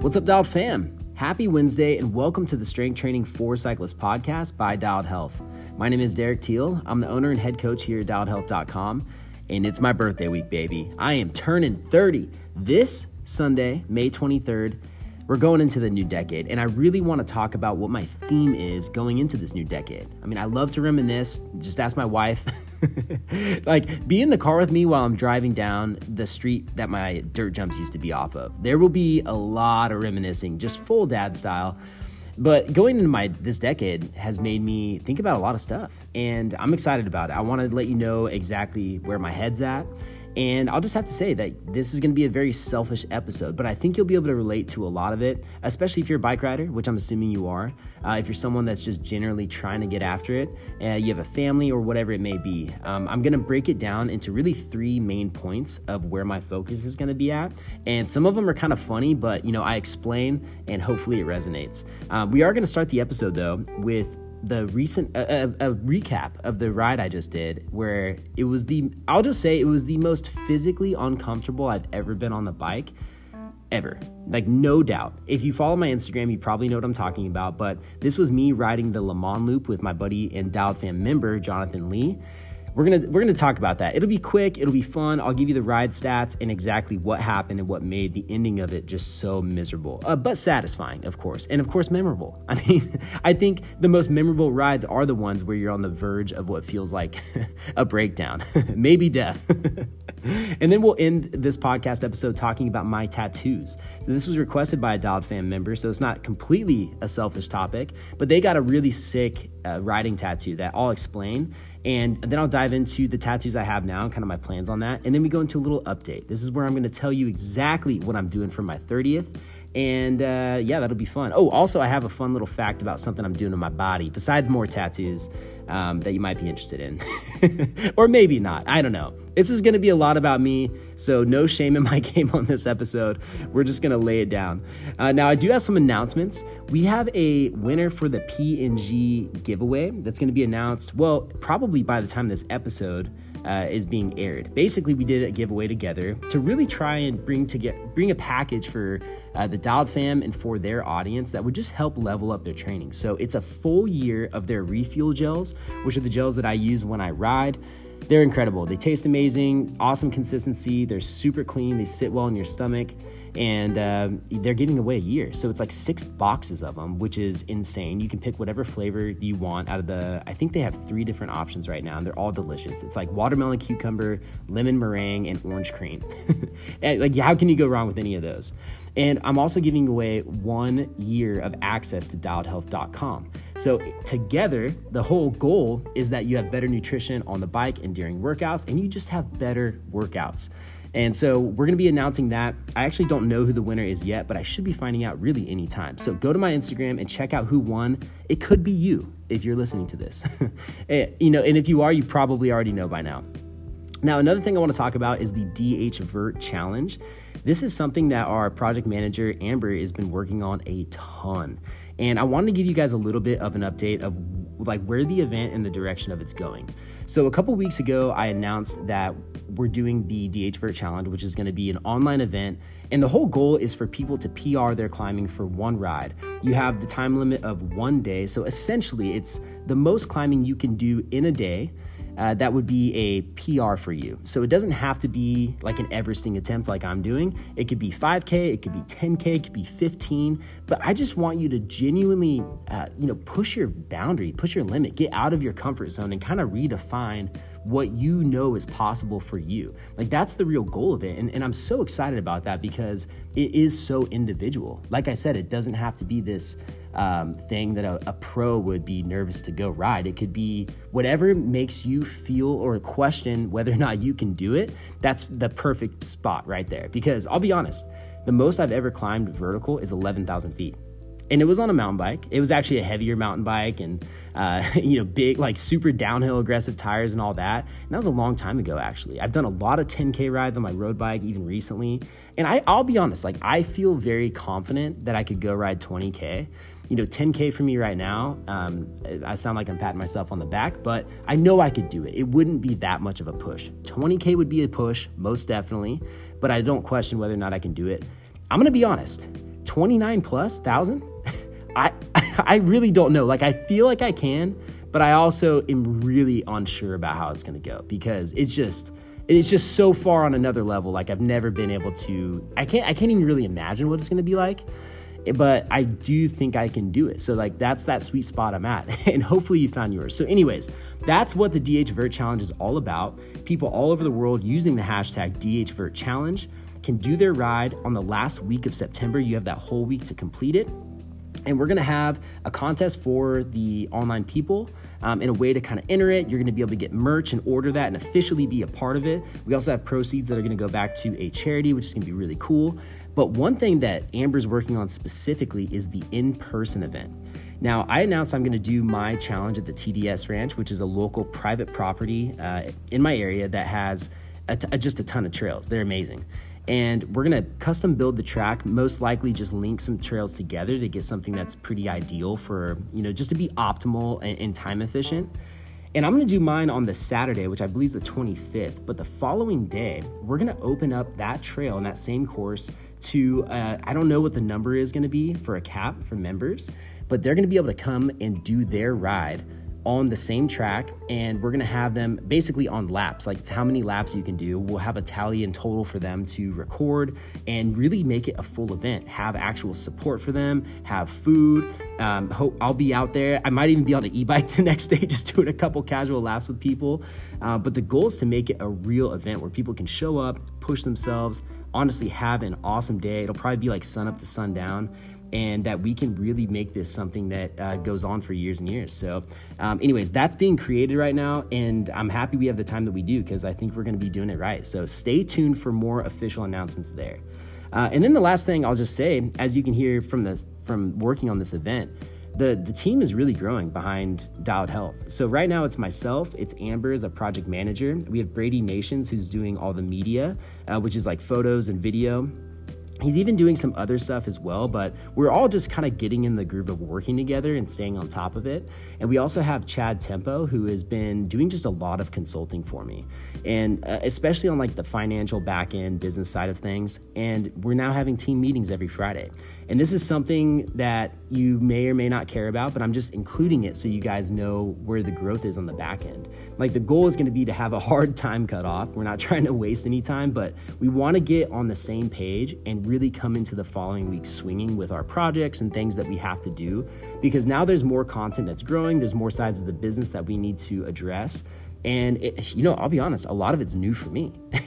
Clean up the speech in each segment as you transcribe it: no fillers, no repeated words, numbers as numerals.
What's up, Dialed fam? Happy Wednesday and welcome to the Strength Training for Cyclists podcast by Dialed Health. My name is Derek Teal. I'm the owner and head coach here at DialedHealth.com, and it's my birthday week, baby. I am turning 30 this Sunday, May 23rd. We're going into the new decade, and I really want to talk about what my theme is going into this new decade. I mean, I love to reminisce. Just ask my wife. Like, be in the car with me while I'm driving down the street that my dirt jumps used to be off of. There will be a lot of reminiscing, just full dad style. But going into this decade has made me think about a lot of stuff, and I'm excited about it. I want to let you know exactly where my head's at. And I'll just have to say that this is going to be a very selfish episode, but I think you'll be able to relate to a lot of it, especially if you're a bike rider, which I'm assuming you are. If you're someone that's just generally trying to get after it, you have a family or whatever it may be. I'm going to break it down into really 3 main points of where my focus is going to be at. And some of them are kind of funny, but I explain and hopefully it resonates. We are going to start the episode though with the recent a recap of the ride I just did, where it was the most physically uncomfortable I've ever been on the bike, ever. Like, no doubt. If you follow my Instagram, you probably know what I'm talking about, but this was me riding the Le Mans Loop with my buddy and Dialed Fam member, Jonathan Lee. We're gonna talk about that. It'll be quick, it'll be fun. I'll give you the ride stats and exactly what happened and what made the ending of it just so miserable, but satisfying, of course, and of course memorable. I mean, I think the most memorable rides are the ones where you're on the verge of what feels like a breakdown, maybe death. And then we'll end this podcast episode talking about my tattoos. So this was requested by a Dialed Fam member, so it's not completely a selfish topic, but they got a really sick riding tattoo that I'll explain. And then I'll dive into the tattoos I have now and kind of my plans on that. And then we go into a little update. This is where I'm going to tell you exactly what I'm doing for my 30th. And yeah, that'll be fun. Oh, also, I have a fun little fact about something I'm doing to my body, besides more tattoos, that you might be interested in. Or maybe not. I don't know. This is going to be a lot about me, so no shame in my game on this episode. We're just going to lay it down. Now, I do have some announcements. We have a winner for the P&G giveaway that's going to be announced, well, probably by the time this episode is being aired. Basically, we did a giveaway together to really try and bring a package for the Dialed fam and for their audience that would just help level up their training. So it's a full year of their refuel gels, which are the gels that I use when I ride. They're incredible. They taste amazing, awesome consistency. They're super clean. They sit well in your stomach. And they're giving away a year. So it's like 6 boxes of them, which is insane. You can pick whatever flavor you want out of I think they have 3 different options right now, and they're all delicious. It's like watermelon, cucumber, lemon meringue, and orange cream. And like, how can you go wrong with any of those? And I'm also giving away 1 year of access to DialedHealth.com. So together, the whole goal is that you have better nutrition on the bike and during workouts, and you just have better workouts. And so we're going to be announcing that. I actually don't know who the winner is yet, but I should be finding out really anytime. So go to my Instagram and check out who won. It could be you if you're listening to this. And if you are, you probably already know by now. Now, another thing I want to talk about is the DH Vert Challenge. This is something that our project manager, Amber, has been working on a ton. And I wanted to give you guys a little bit of an update of like where the event and the direction of it's going. So a couple weeks ago, I announced that we're doing the DH Vert Challenge, which is going to be an online event. And the whole goal is for people to PR their climbing for 1 ride. You have the time limit of 1 day. So essentially, it's the most climbing you can do in a day. That would be a PR for you. So it doesn't have to be like an Everesting attempt like I'm doing. It could be 5K, it could be 10K, it could be 15. But I just want you to genuinely, push your boundary, push your limit, get out of your comfort zone and kind of redefine what you know is possible for you. Like, that's the real goal of it. And I'm so excited about that because it is so individual. Like I said, it doesn't have to be this thing that a pro would be nervous to go ride. It could be whatever makes you feel or question whether or not you can do it. That's the perfect spot right there. Because I'll be honest, the most I've ever climbed vertical is 11,000 feet. And it was on a mountain bike. It was actually a heavier mountain bike and, big, like super downhill aggressive tires and all that. And that was a long time ago, actually. I've done a lot of 10K rides on my road bike, even recently. And I'll be honest, like, I feel very confident that I could go ride 20K. 10K for me right now, I sound like I'm patting myself on the back, but I know I could do it. It wouldn't be that much of a push. 20K would be a push, most definitely, but I don't question whether or not I can do it. I'm going to be honest. 29 plus thousand. I really don't know. Like, I feel like I can, but I also am really unsure about how it's going to go, because it's just so far on another level. Like, I've never been able to, I can't even really imagine what it's going to be like, but I do think I can do it. So like, that's that sweet spot I'm at, and hopefully you found yours. So anyways, that's what the DHVert Challenge is all about. People all over the world using the hashtag DHVert Challenge can do their ride on the last week of September. You have that whole week to complete it. And we're going to have a contest for the online people in a way to kind of enter it. You're going to be able to get merch and order that and officially be a part of it. We also have proceeds that are going to go back to a charity, which is going to be really cool. But one thing that Amber's working on specifically is the in-person event. Now, I announced I'm going to do my challenge at the TDS Ranch, which is a local private property in my area that has just a ton of trails. They're amazing. And we're going to custom build the track, most likely just link some trails together to get something that's pretty ideal for, just to be optimal and time efficient. And I'm going to do mine on the Saturday, which I believe is the 25th. But the following day, we're going to open up that trail and that same course to, I don't know what the number is going to be for a cap for members, but they're going to be able to come and do their ride on the same track, and we're gonna have them basically on laps. Like, it's how many laps you can do. We'll have a tally in total for them to record and really make it a full event, have actual support for them, have food. Hope I'll be out there. I might even be on an e-bike the next day, just doing a couple casual laps with people. But the goal is to make it a real event where people can show up, push themselves, honestly have an awesome day. It'll probably be like sun up to sundown, and that we can really make this something that goes on for years and years. So anyways, that's being created right now, and I'm happy we have the time that we do, because I think we're gonna be doing it right. So stay tuned for more official announcements there. And then the last thing I'll just say, as you can hear from working on this event, the team is really growing behind Dialed Health. So right now it's myself, it's Amber as a project manager. We have Brady Nations, who's doing all the media, which is like photos and video. He's even doing some other stuff as well, but we're all just kind of getting in the groove of working together and staying on top of it. And we also have Chad Tempo, who has been doing just a lot of consulting for me, and especially on like the financial back end business side of things. And we're now having team meetings every Friday. And this is something that you may or may not care about, but I'm just including it so you guys know where the growth is on the back end. Like, the goal is going to be to have a hard time cut off. We're not trying to waste any time, but we want to get on the same page and really come into the following week swinging with our projects and things that we have to do, because now there's more content that's growing. There's more sides of the business that we need to address. And I'll be honest, a lot of it's new for me.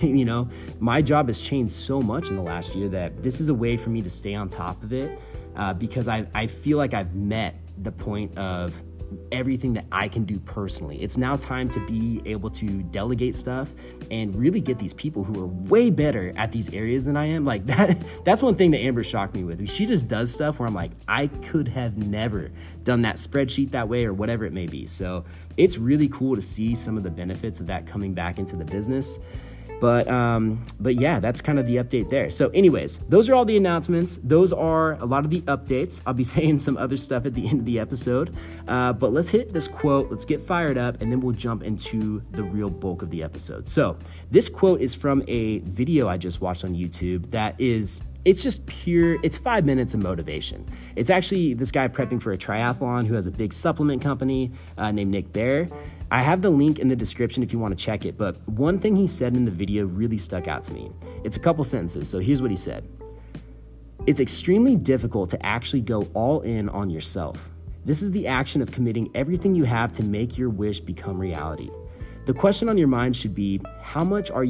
My job has changed so much in the last year that this is a way for me to stay on top of it, because I feel like I've met the point of everything that I can do personally. It's now time to be able to delegate stuff and really get these people who are way better at these areas than I am. Like, that's one thing that Amber shocked me with. She just does stuff where I'm like, I could have never done that spreadsheet that way or whatever it may be. So it's really cool to see some of the benefits of that coming back into the business. But yeah, that's kind of the update there. So anyways, those are all the announcements. Those are a lot of the updates. I'll be saying some other stuff at the end of the episode. But let's hit this quote. Let's get fired up, and then we'll jump into the real bulk of the episode. So this quote is from a video I just watched on YouTube it's just pure, it's 5 minutes of motivation. It's actually this guy prepping for a triathlon who has a big supplement company named Nick Bare. I have the link in the description if you want to check it, but one thing he said in the video really stuck out to me. It's a couple sentences, so here's what he said. It's extremely difficult to actually go all in on yourself. This is the action of committing everything you have to make your wish become reality. The question on your mind should be, how much am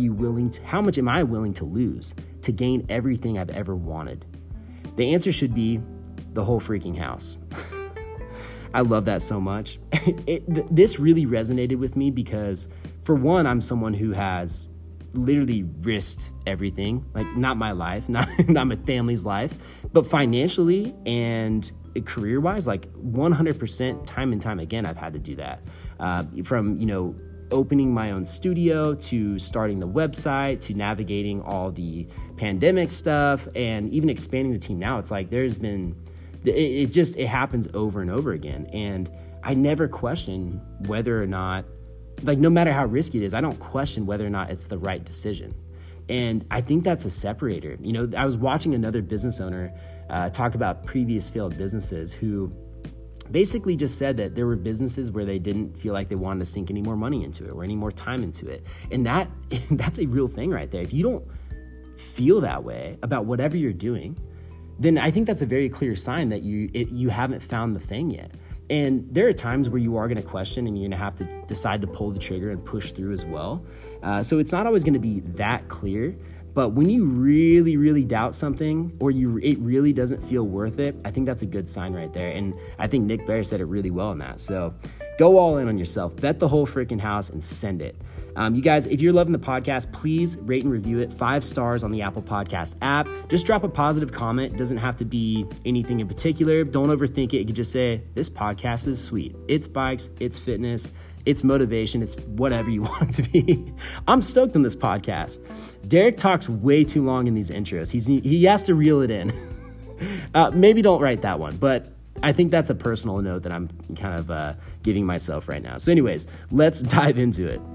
I willing to lose to gain everything I've ever wanted? The answer should be the whole freaking house. I love that so much. This really resonated with me because, for one, I'm someone who has literally risked everything, like not my life, not my family's life, but financially and career-wise, like 100% time and time again, I've had to do that. From, opening my own studio to starting the website to navigating all the pandemic stuff and even expanding the team now. It's like it happens over and over again. And I never question whether or not, like, no matter how risky it is, I don't question whether or not it's the right decision. And I think that's a separator. I was watching another business owner talk about previous failed businesses who basically just said that there were businesses where they didn't feel like they wanted to sink any more money into it or any more time into it. And that's a real thing right there. If you don't feel that way about whatever you're doing, then I think that's a very clear sign that you haven't found the thing yet. And there are times where you are going to question and you're going to have to decide to pull the trigger and push through as well. So it's not always going to be that clear. But when you really, really doubt something or it really doesn't feel worth it, I think that's a good sign right there. And I think Nick Bare said it really well in that. So go all in on yourself. Bet the whole freaking house and send it. You guys, if you're loving the podcast, please rate and review it 5 stars on the Apple Podcast app. Just drop a positive comment. It doesn't have to be anything in particular. Don't overthink it. You can just say, this podcast is sweet. It's bikes, it's fitness, it's motivation, it's whatever you want it to be. I'm stoked on this podcast. Derek talks way too long in these intros. He has to reel it in. Maybe don't write that one, but I think that's a personal note that I'm kind of giving myself right now. So anyways, let's dive into it.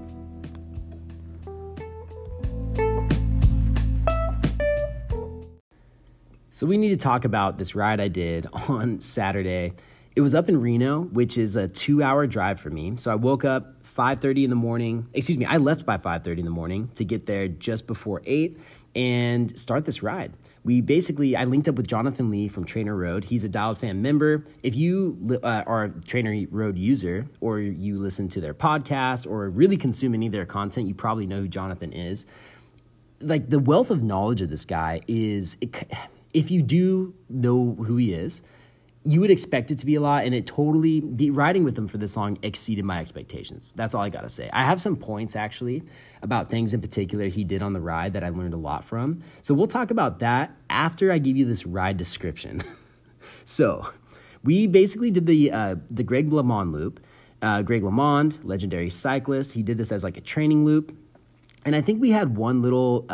So we need to talk about this ride I did on Saturday. It was up in Reno, which is a 2-hour drive for me. So I woke up 5:30 in the morning. I left by 5:30 in the morning to get there just before 8 and start this ride. I linked up with Jonathan Lee from Trainer Road. He's a Dialed Fam member. If you are a Trainer Road user or you listen to their podcast or really consume any of their content, you probably know who Jonathan is. Like, the wealth of knowledge of this guy is, if you do know who he is, you would expect it to be a lot, and riding with him for this long exceeded my expectations. That's all I gotta say. I have some points, actually, about things in particular he did on the ride that I learned a lot from. So we'll talk about that after I give you this ride description. So we basically did the Greg LeMond loop. Greg LeMond, legendary cyclist, he did this as like a training loop. And I think we had one little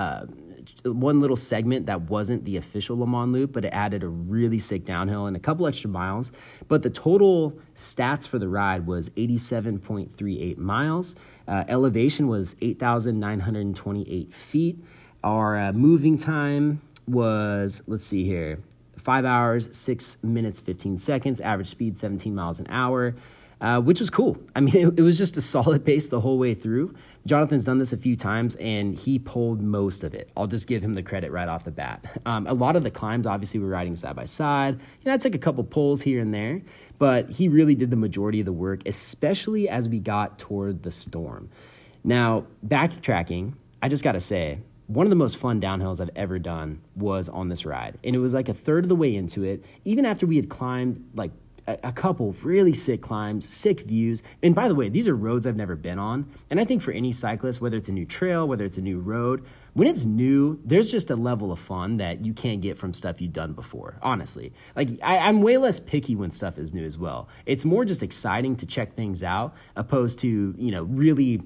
segment that wasn't the official LeMond loop, but it added a really sick downhill and a couple extra miles. But the total stats for the ride was 87.38 miles. Elevation was 8,928 feet. Our moving time was, 5 hours, 6 minutes, 15 seconds. Average speed, 17 miles an hour. Which was cool. I mean, it was just a solid pace the whole way through. Jonathan's done this a few times, and he pulled most of it. I'll just give him the credit right off the bat. A lot of the climbs, obviously, we're riding side by side. I took a couple pulls here and there, but he really did the majority of the work, especially as we got toward the storm. Now, backtracking, I just got to say, one of the most fun downhills I've ever done was on this ride. And it was like a third of the way into it, even after we had climbed like a couple really sick climbs, sick views. And by the way, these are roads I've never been on. And I think for any cyclist, whether it's a new trail, whether it's a new road, when it's new, there's just a level of fun that you can't get from stuff you've done before, honestly. Like, I'm way less picky when stuff is new as well. It's more just exciting to check things out, opposed to, really,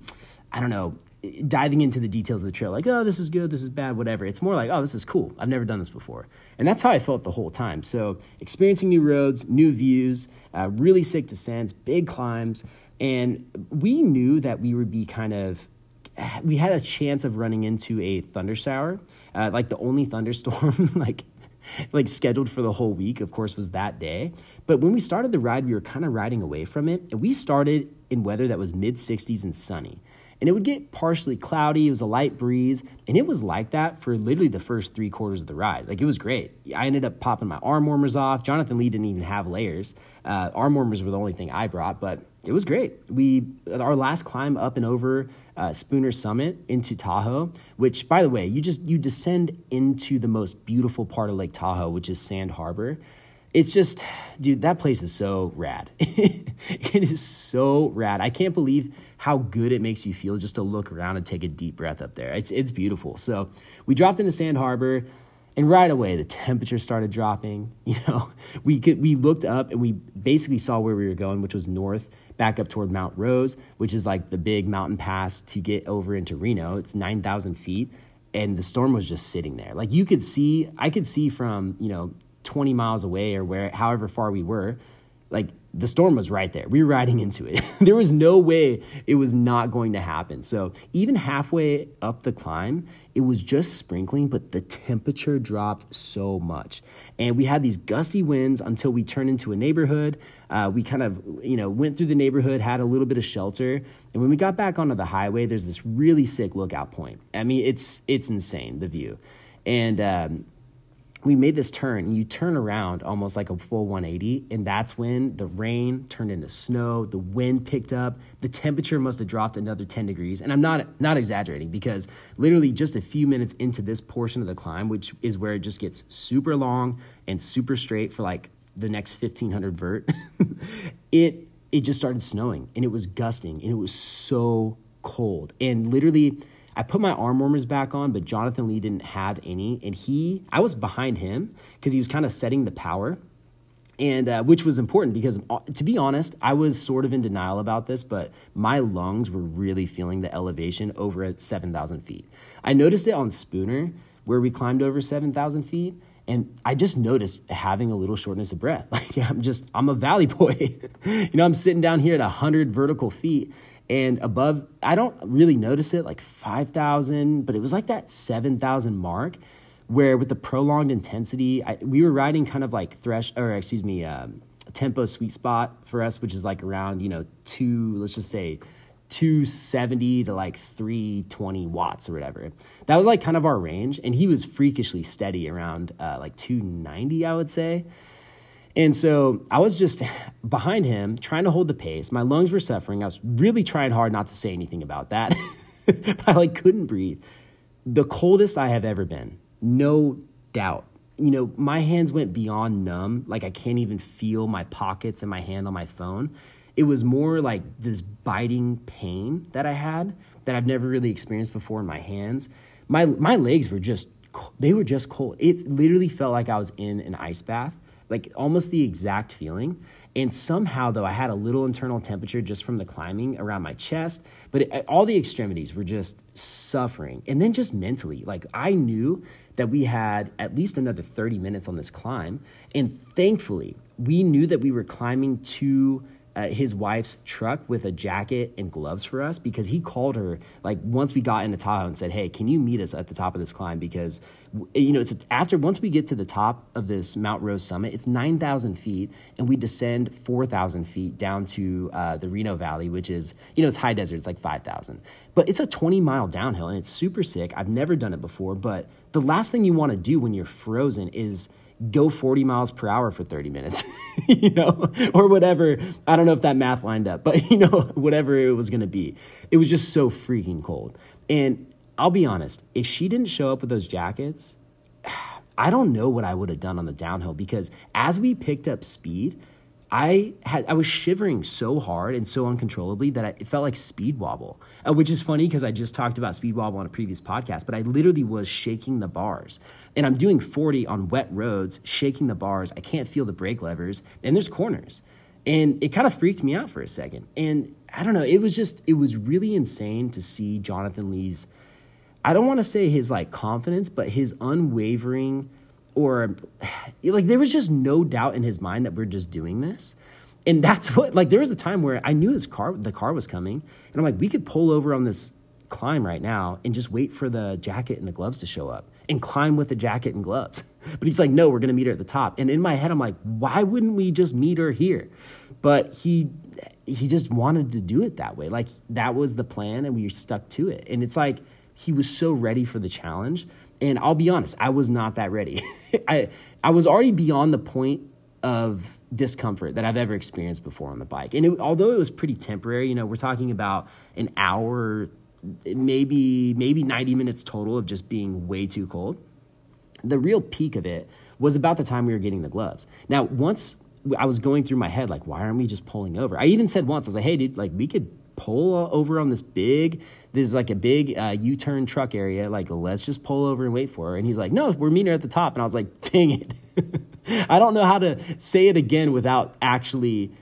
diving into the details of the trail, like, oh, this is good, this is bad, whatever. It's more like, oh, this is cool. I've never done this before. And that's how I felt the whole time. So experiencing new roads, new views, really sick descents, big climbs. And we knew that we would be we had a chance of running into a thunder shower. Like the only thunderstorm, like scheduled for the whole week, of course, was that day. But when we started the ride, we were kind of riding away from it. And we started in weather that was mid-60s and sunny. And it would get partially cloudy. It was a light breeze. And it was like that for literally the first 3 quarters of the ride. Like, it was great. I ended up popping my arm warmers off. Jonathan Lee didn't even have layers. Arm warmers were the only thing I brought, but it was great. Our last climb up and over Spooner Summit into Tahoe, which, by the way, you descend into the most beautiful part of Lake Tahoe, which is Sand Harbor. It's just, dude, that place is so rad. It is so rad. I can't believe how good it makes you feel just to look around and take a deep breath up there. It's beautiful. So we dropped into Sand Harbor, and right away the temperature started dropping. We looked up and we basically saw where we were going, which was north, back up toward Mount Rose, which is like the big mountain pass to get over into Reno. It's 9,000 feet, and the storm was just sitting there. Like, I could see from 20 miles away or however far we were, like, the storm was right there. We were riding into it. There was no way it was not going to happen. So even halfway up the climb, it was just sprinkling, but the temperature dropped so much. And we had these gusty winds until we turned into a neighborhood. We kind of, went through the neighborhood, had a little bit of shelter. And when we got back onto the highway, there's this really sick lookout point. I mean, it's insane, the view. And we made this turn, and you turn around almost like a full 180, and that's when the rain turned into snow, the wind picked up, the temperature must have dropped another 10 degrees, and I'm not exaggerating, because literally just a few minutes into this portion of the climb, which is where it just gets super long and super straight for like the next 1,500 vert, it just started snowing, and it was gusting, and it was so cold, and literally I put my arm warmers back on, but Jonathan Lee didn't have any, and I was behind him because he was kind of setting the power, and which was important because, to be honest, I was sort of in denial about this, but my lungs were really feeling the elevation over at 7,000 feet. I noticed it on Spooner, where we climbed over 7,000 feet, and I just noticed having a little shortness of breath. Like, I'm a valley boy. I'm sitting down here at 100 vertical feet, and above, I don't really notice it, like 5,000, but it was like that 7,000 mark where with the prolonged intensity, we were riding kind of like tempo sweet spot for us, which is like around, let's just say 270 to like 320 watts or whatever. That was like kind of our range. And he was freakishly steady around like 290, I would say. And so I was just behind him trying to hold the pace. My lungs were suffering. I was really trying hard not to say anything about that. I couldn't breathe. The coldest I have ever been, no doubt. My hands went beyond numb. Like I can't even feel my pockets and my hand on my phone. It was more like this biting pain that I had that I've never really experienced before in my hands. My legs were just cold. It literally felt like I was in an ice bath. Like almost the exact feeling. And somehow, though, I had a little internal temperature just from the climbing around my chest, but all the extremities were just suffering. And then just mentally, like I knew that we had at least another 30 minutes on this climb. And thankfully, we knew that we were climbing to his wife's truck with a jacket and gloves for us, because he called her like once we got into Tahoe and said, hey, can you meet us at the top of this climb? Because, once we get to the top of this Mount Rose summit, it's 9,000 feet, and we descend 4,000 feet down to the Reno Valley, which is, it's high desert. It's like 5,000. But it's a 20-mile downhill, and it's super sick. I've never done it before, but the last thing you want to do when you're frozen is go 40 miles per hour for 30 minutes, or whatever. I don't know if that math lined up, but whatever it was going to be, it was just so freaking cold. And I'll be honest, if she didn't show up with those jackets, I don't know what I would have done on the downhill, because as we picked up speed, I was shivering so hard and so uncontrollably that it felt like speed wobble, which is funny because I just talked about speed wobble on a previous podcast, but I literally was shaking the bars. And I'm doing 40 on wet roads, shaking the bars. I can't feel the brake levers, and there's corners. And it kind of freaked me out for a second. And I don't know, it was really insane to see Jonathan Lee's, I don't want to say his like confidence, but his unwavering, or like there was just no doubt in his mind that we're just doing this. And that's what, like there was a time where I knew the car was coming, and I'm like, we could pull over on this climb right now and just wait for the jacket and the gloves to show up and climb with the jacket and gloves. But he's like, no, we're going to meet her at the top. And in my head, I'm like, why wouldn't we just meet her here? But he just wanted to do it that way. Like that was the plan, and we stuck to it. And it's like, he was so ready for the challenge. And I'll be honest, I was not that ready. I was already beyond the point of discomfort that I've ever experienced before on the bike. And although it was pretty temporary, we're talking about an hour, maybe 90 minutes total of just being way too cold. The real peak of it was about the time we were getting the gloves. Now, once I was going through my head, like, why aren't we just pulling over? I even said once, I was like, hey, dude, like we could pull over on there's like a big U-turn truck area. Like, let's just pull over and wait for her. And he's like, no, we're meeting her at the top. And I was like, dang it. I don't know how to say it again without actually,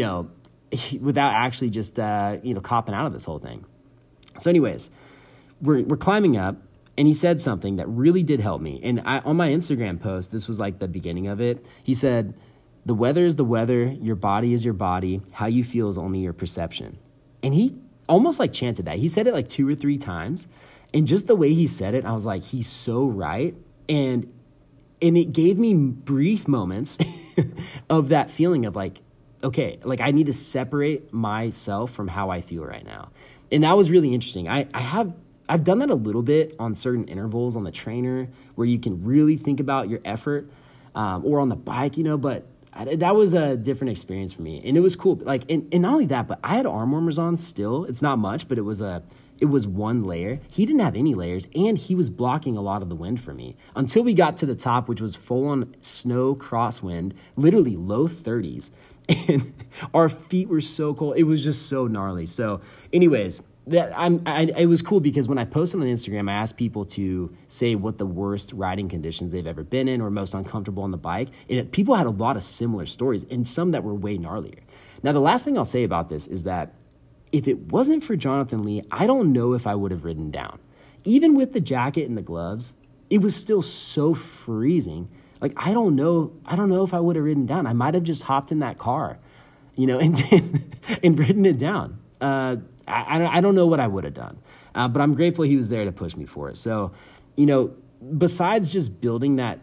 just, copping out of this whole thing. So anyways, we're climbing up, and he said something that really did help me. And on my Instagram post, this was like the beginning of it. He said, The weather is the weather. Your body is your body. How you feel is only your perception. And he almost like chanted that. He said it like 2 or 3 times. And just the way he said it, I was like, he's so right. And it gave me brief moments of that feeling of like, okay, like I need to separate myself from how I feel right now. And that was really interesting. I've done that a little bit on certain intervals on the trainer where you can really think about your effort, or on the bike, but that was a different experience for me. And it was cool. Like, and not only that, but I had arm warmers on still. It's not much, but it was one layer. He didn't have any layers, and he was blocking a lot of the wind for me until we got to the top, which was full on snow crosswind, literally low 30s. And our feet were so cold. It was just so gnarly. So anyways, it was cool because when I posted on Instagram, I asked people to say what the worst riding conditions they've ever been in or most uncomfortable on the bike. And people had a lot of similar stories and some that were way gnarlier. Now, the last thing I'll say about this is that if it wasn't for Jonathan Lee, I don't know if I would have ridden down. Even with the jacket and the gloves, it was still so freezing. Like, I don't know if I would have ridden down. I might have just hopped in that car, and ridden it down. I don't know what I would have done, but I'm grateful he was there to push me for it. So, besides just building that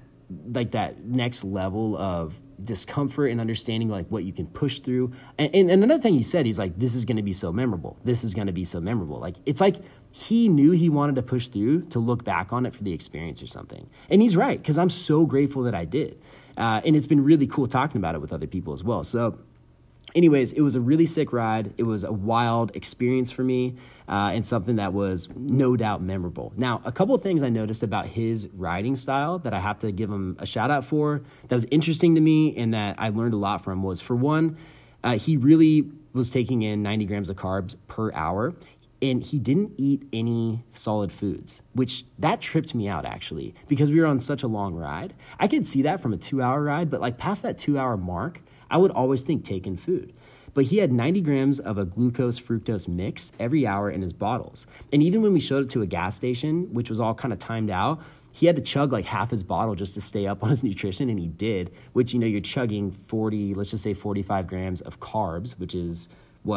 next level of discomfort and understanding like what you can push through. And another thing he said, he's like, this is going to be so memorable. This is going to be so memorable. Like, it's like he knew he wanted to push through to look back on it for the experience or something. And he's right, because I'm so grateful that I did. And it's been really cool talking about it with other people as well. So anyways, it was a really sick ride. It was a wild experience for me, and something that was no doubt memorable. Now, a couple of things I noticed about his riding style that I have to give him a shout out for that was interesting to me and that I learned a lot from was, for one, he really was taking in 90 grams of carbs per hour, and he didn't eat any solid foods, which that tripped me out actually, because we were on such a long ride. I could see that from a 2-hour ride, but like past that 2-hour mark, I would always think taking food. But he had 90 grams of a glucose-fructose mix every hour in his bottles. And even when we showed it to a gas station, which was all kind of timed out, he had to chug like half his bottle just to stay up on his nutrition, and he did, which, you're chugging 40, let's just say 45 grams of carbs, which is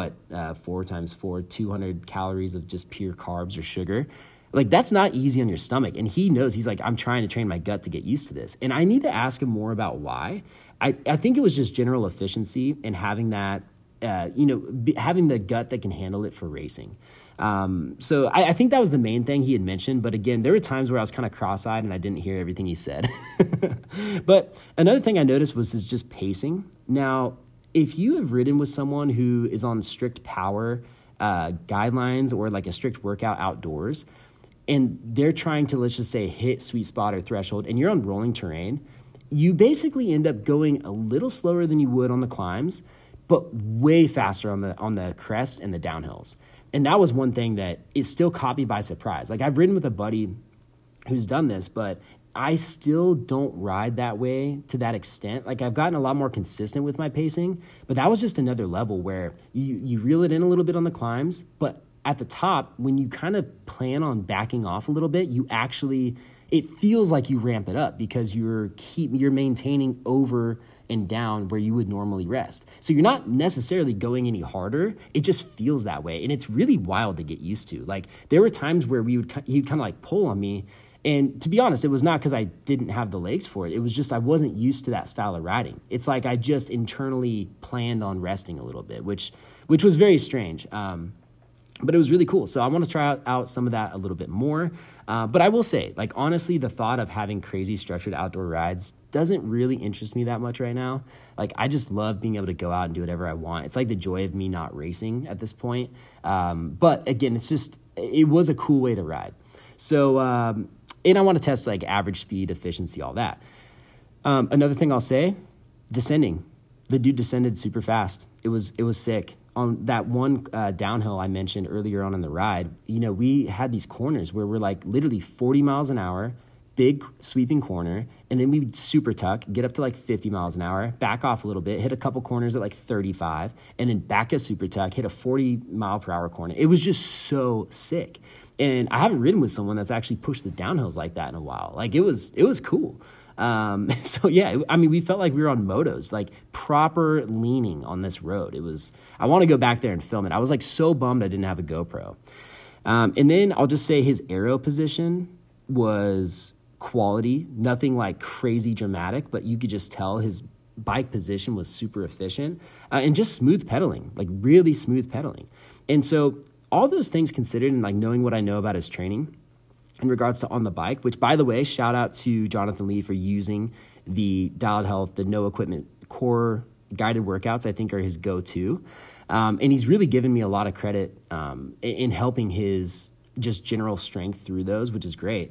4 times 4, 200 calories of just pure carbs or sugar. Like, that's not easy on your stomach. And he knows, he's like, I'm trying to train my gut to get used to this. And I need to ask him more about why. I think it was just general efficiency and having that, having the gut that can handle it for racing. So I think that was the main thing he had mentioned. But again, there were times where I was kind of cross-eyed and I didn't hear everything he said. But another thing I noticed was his just pacing. Now, if you have ridden with someone who is on strict power guidelines or like a strict workout outdoors, and they're trying to, let's just say, hit sweet spot or threshold, and you're on rolling terrain, you basically end up going a little slower than you would on the climbs, but way faster on the crest and the downhills. And that was one thing that is still caught me by surprise. Like, I've ridden with a buddy who's done this, but I still don't ride that way to that extent. Like, I've gotten a lot more consistent with my pacing, but that was just another level where you reel it in a little bit on the climbs, but at the top, when you kind of plan on backing off a little bit, it feels like you ramp it up because you're maintaining over and down where you would normally rest. So you're not necessarily going any harder. It just feels that way. And it's really wild to get used to. Like, there were times where he'd kind of like pull on me. And to be honest, it was not because I didn't have the legs for it. It was just I wasn't used to that style of riding. It's like I just internally planned on resting a little bit, which was very strange. But it was really cool. So I want to try out some of that a little bit more. But I will say, like, honestly, the thought of having crazy structured outdoor rides doesn't really interest me that much right now. Like, I just love being able to go out and do whatever I want. It's like the joy of me not racing at this point. But again, it was a cool way to ride. So, and I want to test like average speed, efficiency, all that. Another thing I'll say, descending. The dude descended super fast. It was sick. On that one downhill I mentioned earlier on in the ride, we had these corners where we're like literally 40 miles an hour, big sweeping corner, and then we would super tuck, get up to like 50 miles an hour, back off a little bit, hit a couple corners at like 35, and then back a super tuck, hit a 40 mile per hour corner. It was just so sick. And I haven't ridden with someone that's actually pushed the downhills like that in a while. Like it was cool. So yeah, I mean, we felt like we were on motos, like proper leaning on this road. I want to go back there and film it. I was like so bummed I didn't have a GoPro. And then I'll just say his aero position was quality, nothing like crazy dramatic, but you could just tell his bike position was super efficient, and just smooth pedaling, like really smooth pedaling. And so all those things considered, and like knowing what I know about his training in regards to on the bike, which by the way, shout out to Jonathan Lee for using the Dialed Health, the No Equipment core guided workouts, I think are his go-to. And he's really given me a lot of credit in helping his just general strength through those, which is great.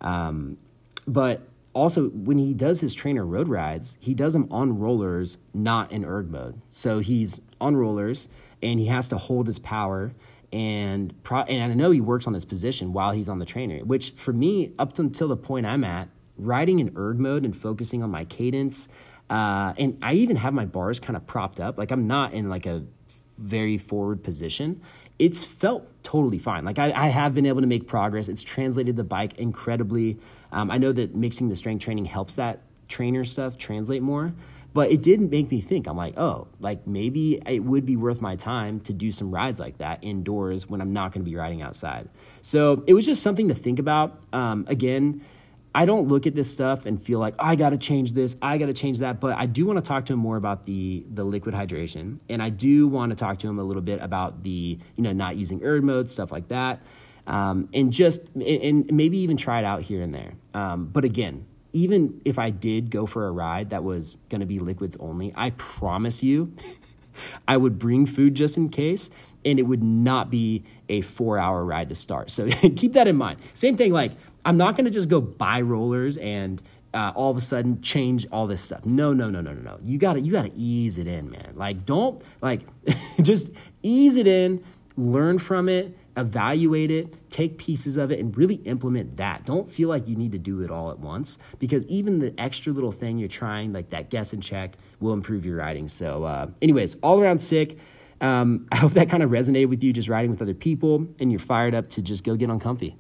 But also when he does his trainer road rides, he does them on rollers, not in erg mode. So he's on rollers and he has to hold his power. And I know he works on his position while he's on the trainer, which for me, up until the point I'm at, riding in erg mode and focusing on my cadence, and I even have my bars kind of propped up. Like I'm not in like a very forward position. It's felt totally fine. Like I have been able to make progress. It's translated the bike incredibly. I know that mixing the strength training helps that trainer stuff translate more. But it did make me think, I'm like, oh, like maybe it would be worth my time to do some rides like that indoors when I'm not going to be riding outside. So it was just something to think about. Again, I don't look at this stuff and feel like, I got to change this, I got to change that. But I do want to talk to him more about the liquid hydration. And I do want to talk to him a little bit about the, not using erg mode, stuff like that. And maybe even try it out here and there. But again, even if I did go for a ride that was going to be liquids only, I promise you, I would bring food just in case, and it would not be a 4-hour ride to start. So keep that in mind. Same thing, like I'm not going to just go buy rollers and all of a sudden change all this stuff. No. You gotta ease it in, man. Like don't just ease it in, learn from it, evaluate it, take pieces of it, and really implement that. Don't feel like you need to do it all at once, because even the extra little thing you're trying, like that guess and check, will improve your riding. So anyways, all around sick. I hope that kind of resonated with you, just riding with other people, and you're fired up to just go get uncomfy.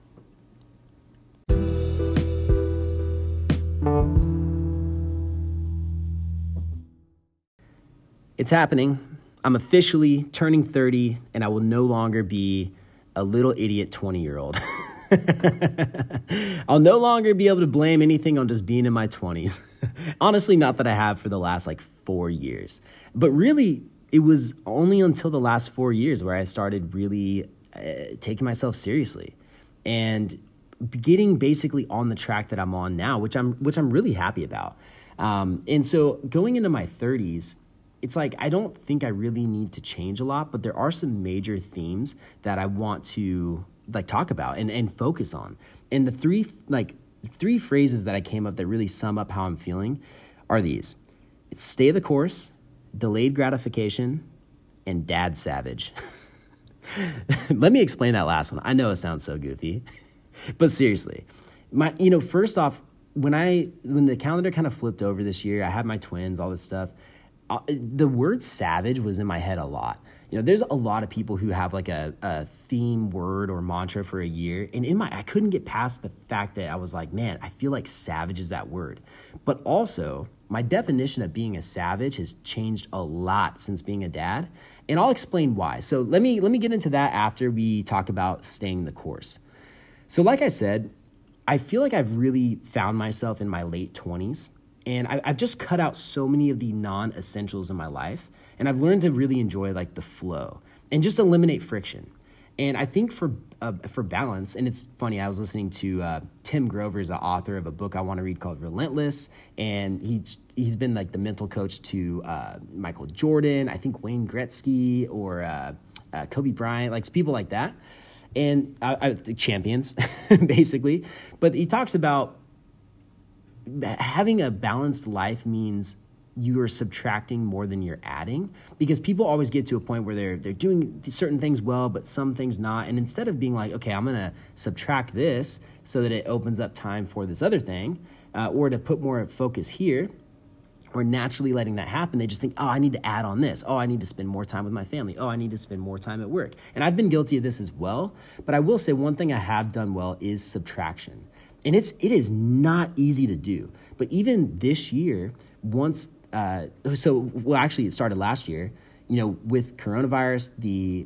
It's happening. I'm officially turning 30, and I will no longer be a little idiot 20-year-old. I'll no longer be able to blame anything on just being in my 20s. Honestly, not that I have for the last 4 years. But really, it was only until the last 4 years where I started really taking myself seriously and getting basically on the track that I'm on now, which I'm really happy about. And so going into my 30s, it's like I don't think I really need to change a lot, but there are some major themes that I want to talk about and focus on. And the three phrases that I came up that really sum up how I'm feeling are these. It's stay the course, delayed gratification, and dad savage. Let me explain that last one. I know it sounds so goofy, but seriously, first off, when the calendar kind of flipped over this year, I had my twins, all this stuff. The word savage was in my head a lot. There's a lot of people who have a theme word or mantra for a year. And I couldn't get past the fact that I was like, man, I feel like savage is that word. But also my definition of being a savage has changed a lot since being a dad. And I'll explain why. So let me get into that after we talk about staying the course. So like I said, I feel like I've really found myself in my late 20s. And I've just cut out so many of the non-essentials in my life. And I've learned to really enjoy the flow and just eliminate friction. And I think for balance, and it's funny, I was listening to Tim Grover, is the author of a book I want to read called Relentless. And he's been the mental coach to Michael Jordan, I think Wayne Gretzky, or Kobe Bryant, people like that. And the champions, basically. But he talks about having a balanced life means you are subtracting more than you're adding, because people always get to a point where they're doing certain things well, but some things not. And instead of being like, okay, I'm going to subtract this so that it opens up time for this other thing, or to put more focus here, or naturally letting that happen, they just think, oh, I need to add on this. Oh, I need to spend more time with my family. Oh, I need to spend more time at work. And I've been guilty of this as well. But I will say one thing I have done well is subtraction. And it is not easy to do. But even this year, actually it started last year, with coronavirus, the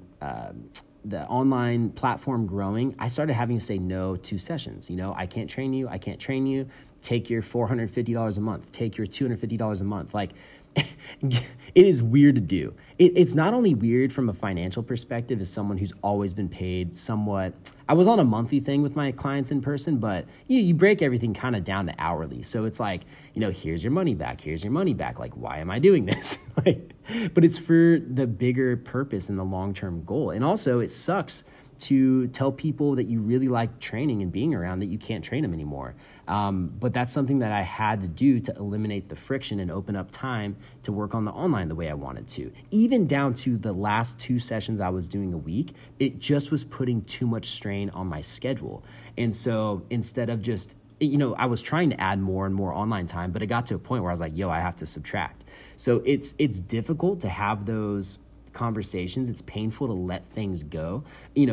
online platform growing, I started having to say no to sessions. I can't train you. Take your $450 a month. Take your $250 a month. Like, it is weird to do. It's not only weird from a financial perspective as someone who's always been paid somewhat. I was on a monthly thing with my clients in person, but you break everything kind of down to hourly. So it's like, here's your money back. Here's your money back. Like, why am I doing this? But it's for the bigger purpose and the long-term goal. And also it sucks to tell people that you really like training and being around that you can't train them anymore. But that's something that I had to do to eliminate the friction and open up time to work on the online the way I wanted to. Even down to the last 2 sessions I was doing a week, it just was putting too much strain on my schedule. And so instead of just, I was trying to add more and more online time, but it got to a point where I was like, I have to subtract. So it's difficult to have those conversations. It's painful to let things go,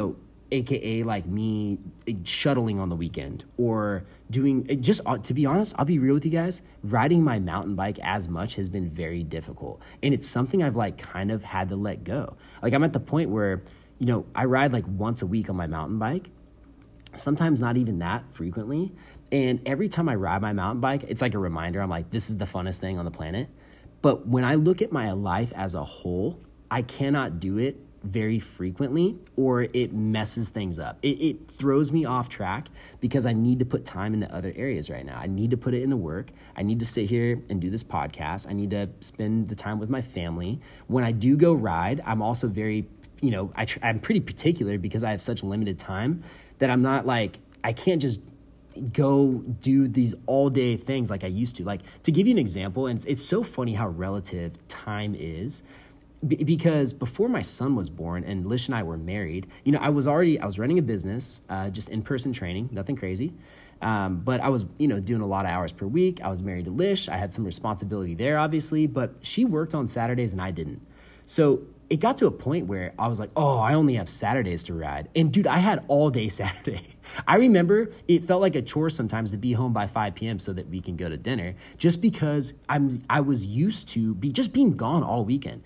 AKA like me shuttling on the weekend or doing just, to be honest, I'll be real with you guys, riding my mountain bike as much has been very difficult. And it's something I've kind of had to let go. Like I'm at the point where, I ride once a week on my mountain bike, sometimes not even that frequently. And every time I ride my mountain bike, it's like a reminder. I'm like, this is the funnest thing on the planet. But when I look at my life as a whole, I cannot do it very frequently or it messes things up. It throws me off track because I need to put time into other areas right now. I need to put it into work. I need to sit here and do this podcast. I need to spend the time with my family. When I do go ride, I'm also very, I'm pretty particular because I have such limited time that I'm not I can't just go do these all day things like I used to. To give you an example, and it's so funny how relative time is. Because before my son was born and Lish and I were married, I was running a business, just in-person training, nothing crazy. But I was, doing a lot of hours per week. I was married to Lish. I had some responsibility there, obviously, but she worked on Saturdays and I didn't. So it got to a point where I was like, oh, I only have Saturdays to ride. And dude, I had all day Saturday. I remember it felt like a chore sometimes to be home by 5 p.m. so that we can go to dinner, just because I was used to being gone all weekend.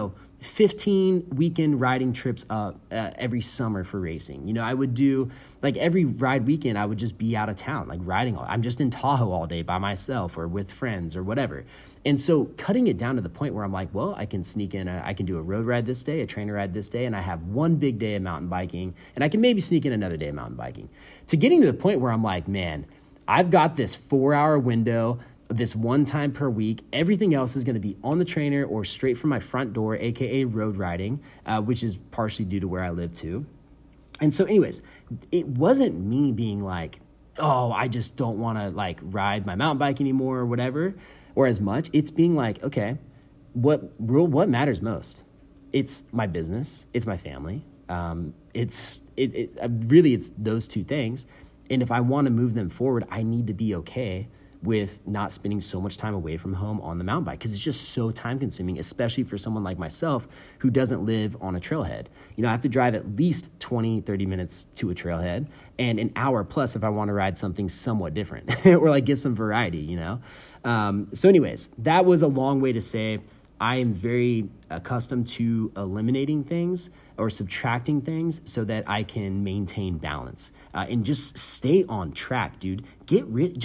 15 weekend riding trips every summer for racing. I would do every ride weekend, I would just be out of town, riding. I'm just in Tahoe all day by myself or with friends or whatever. And so cutting it down to the point where I'm like, well, I can sneak in, I can do a road ride this day, a trainer ride this day, and I have one big day of mountain biking, and I can maybe sneak in another day of mountain biking. To getting to the point where I'm like, man, I've got this 4-hour window, this one time per week. Everything else is going to be on the trainer or straight from my front door, AKA road riding, which is partially due to where I live too. And so anyways, it wasn't me being like, oh, I just don't want to ride my mountain bike anymore or whatever, or as much. It's being like, okay, what matters most? It's my business. It's my family. It's those two things. And if I want to move them forward, I need to be okay with not spending so much time away from home on the mountain bike, because it's just so time consuming, especially for someone like myself who doesn't live on a trailhead. I have to drive at least 20-30 minutes to a trailhead and an hour plus if I want to ride something somewhat different or get some variety, So anyways, that was a long way to say I am very accustomed to eliminating things or subtracting things so that I can maintain balance and just stay on track, dude. Get rid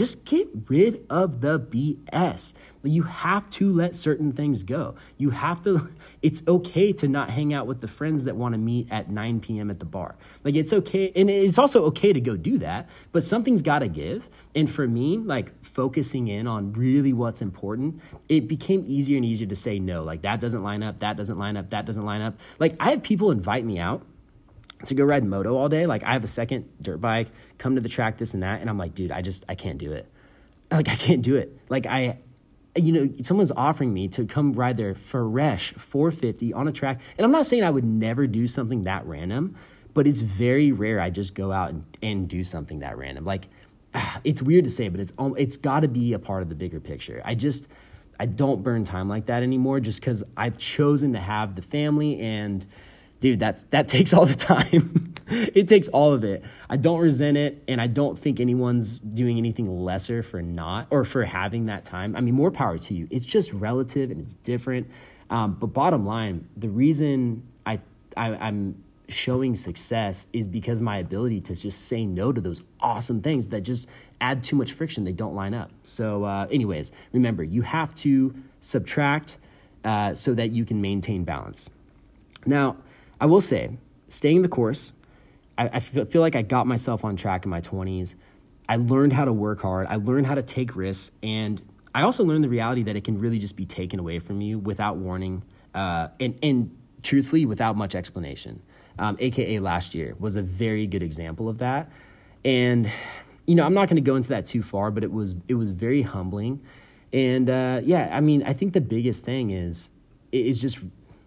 of the BS. You have to let certain things go. It's okay to not hang out with the friends that want to meet at 9 p.m. at the bar. It's okay. And it's also okay to go do that, but something's got to give. And for me, focusing in on really what's important, it became easier and easier to say no. That doesn't line up, that doesn't line up, that doesn't line up. I have people invite me out to go ride moto all day. I have a second dirt bike, come to the track, this and that. And I'm like, dude, I can't do it. I can't do it. Someone's offering me to come ride their fresh 450 on a track. And I'm not saying I would never do something that random, but it's very rare I just go out and do something that random. It's weird to say, but it's got to be a part of the bigger picture. I don't burn time like that anymore, just because I've chosen to have the family, and dude, that takes all the time. It takes all of it. I don't resent it, and I don't think anyone's doing anything lesser for not, or for having that time. I mean, more power to you. It's just relative and it's different. But bottom line, the reason I'm showing success is because my ability to just say no to those awesome things that just add too much friction. They don't line up. So anyways, remember, you have to subtract so that you can maintain balance. Now, I will say, staying the course, I feel like I got myself on track in my 20s. I learned how to work hard. I learned how to take risks. And I also learned the reality that it can really just be taken away from you without warning and truthfully, without much explanation. AKA last year was a very good example of that. And, I'm not going to go into that too far, but it was very humbling. And I think the biggest thing is just,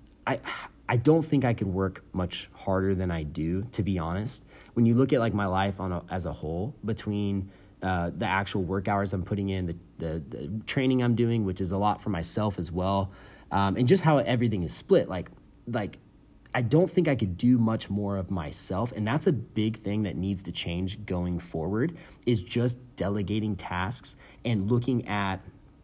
I don't think I could work much harder than I do, to be honest. When you look at like my life as a whole, between the actual work hours I'm putting in, the training I'm doing, which is a lot for myself as well, and just how everything is split, like I don't think I could do much more of myself. And that's a big thing that needs to change going forward, is just delegating tasks and looking at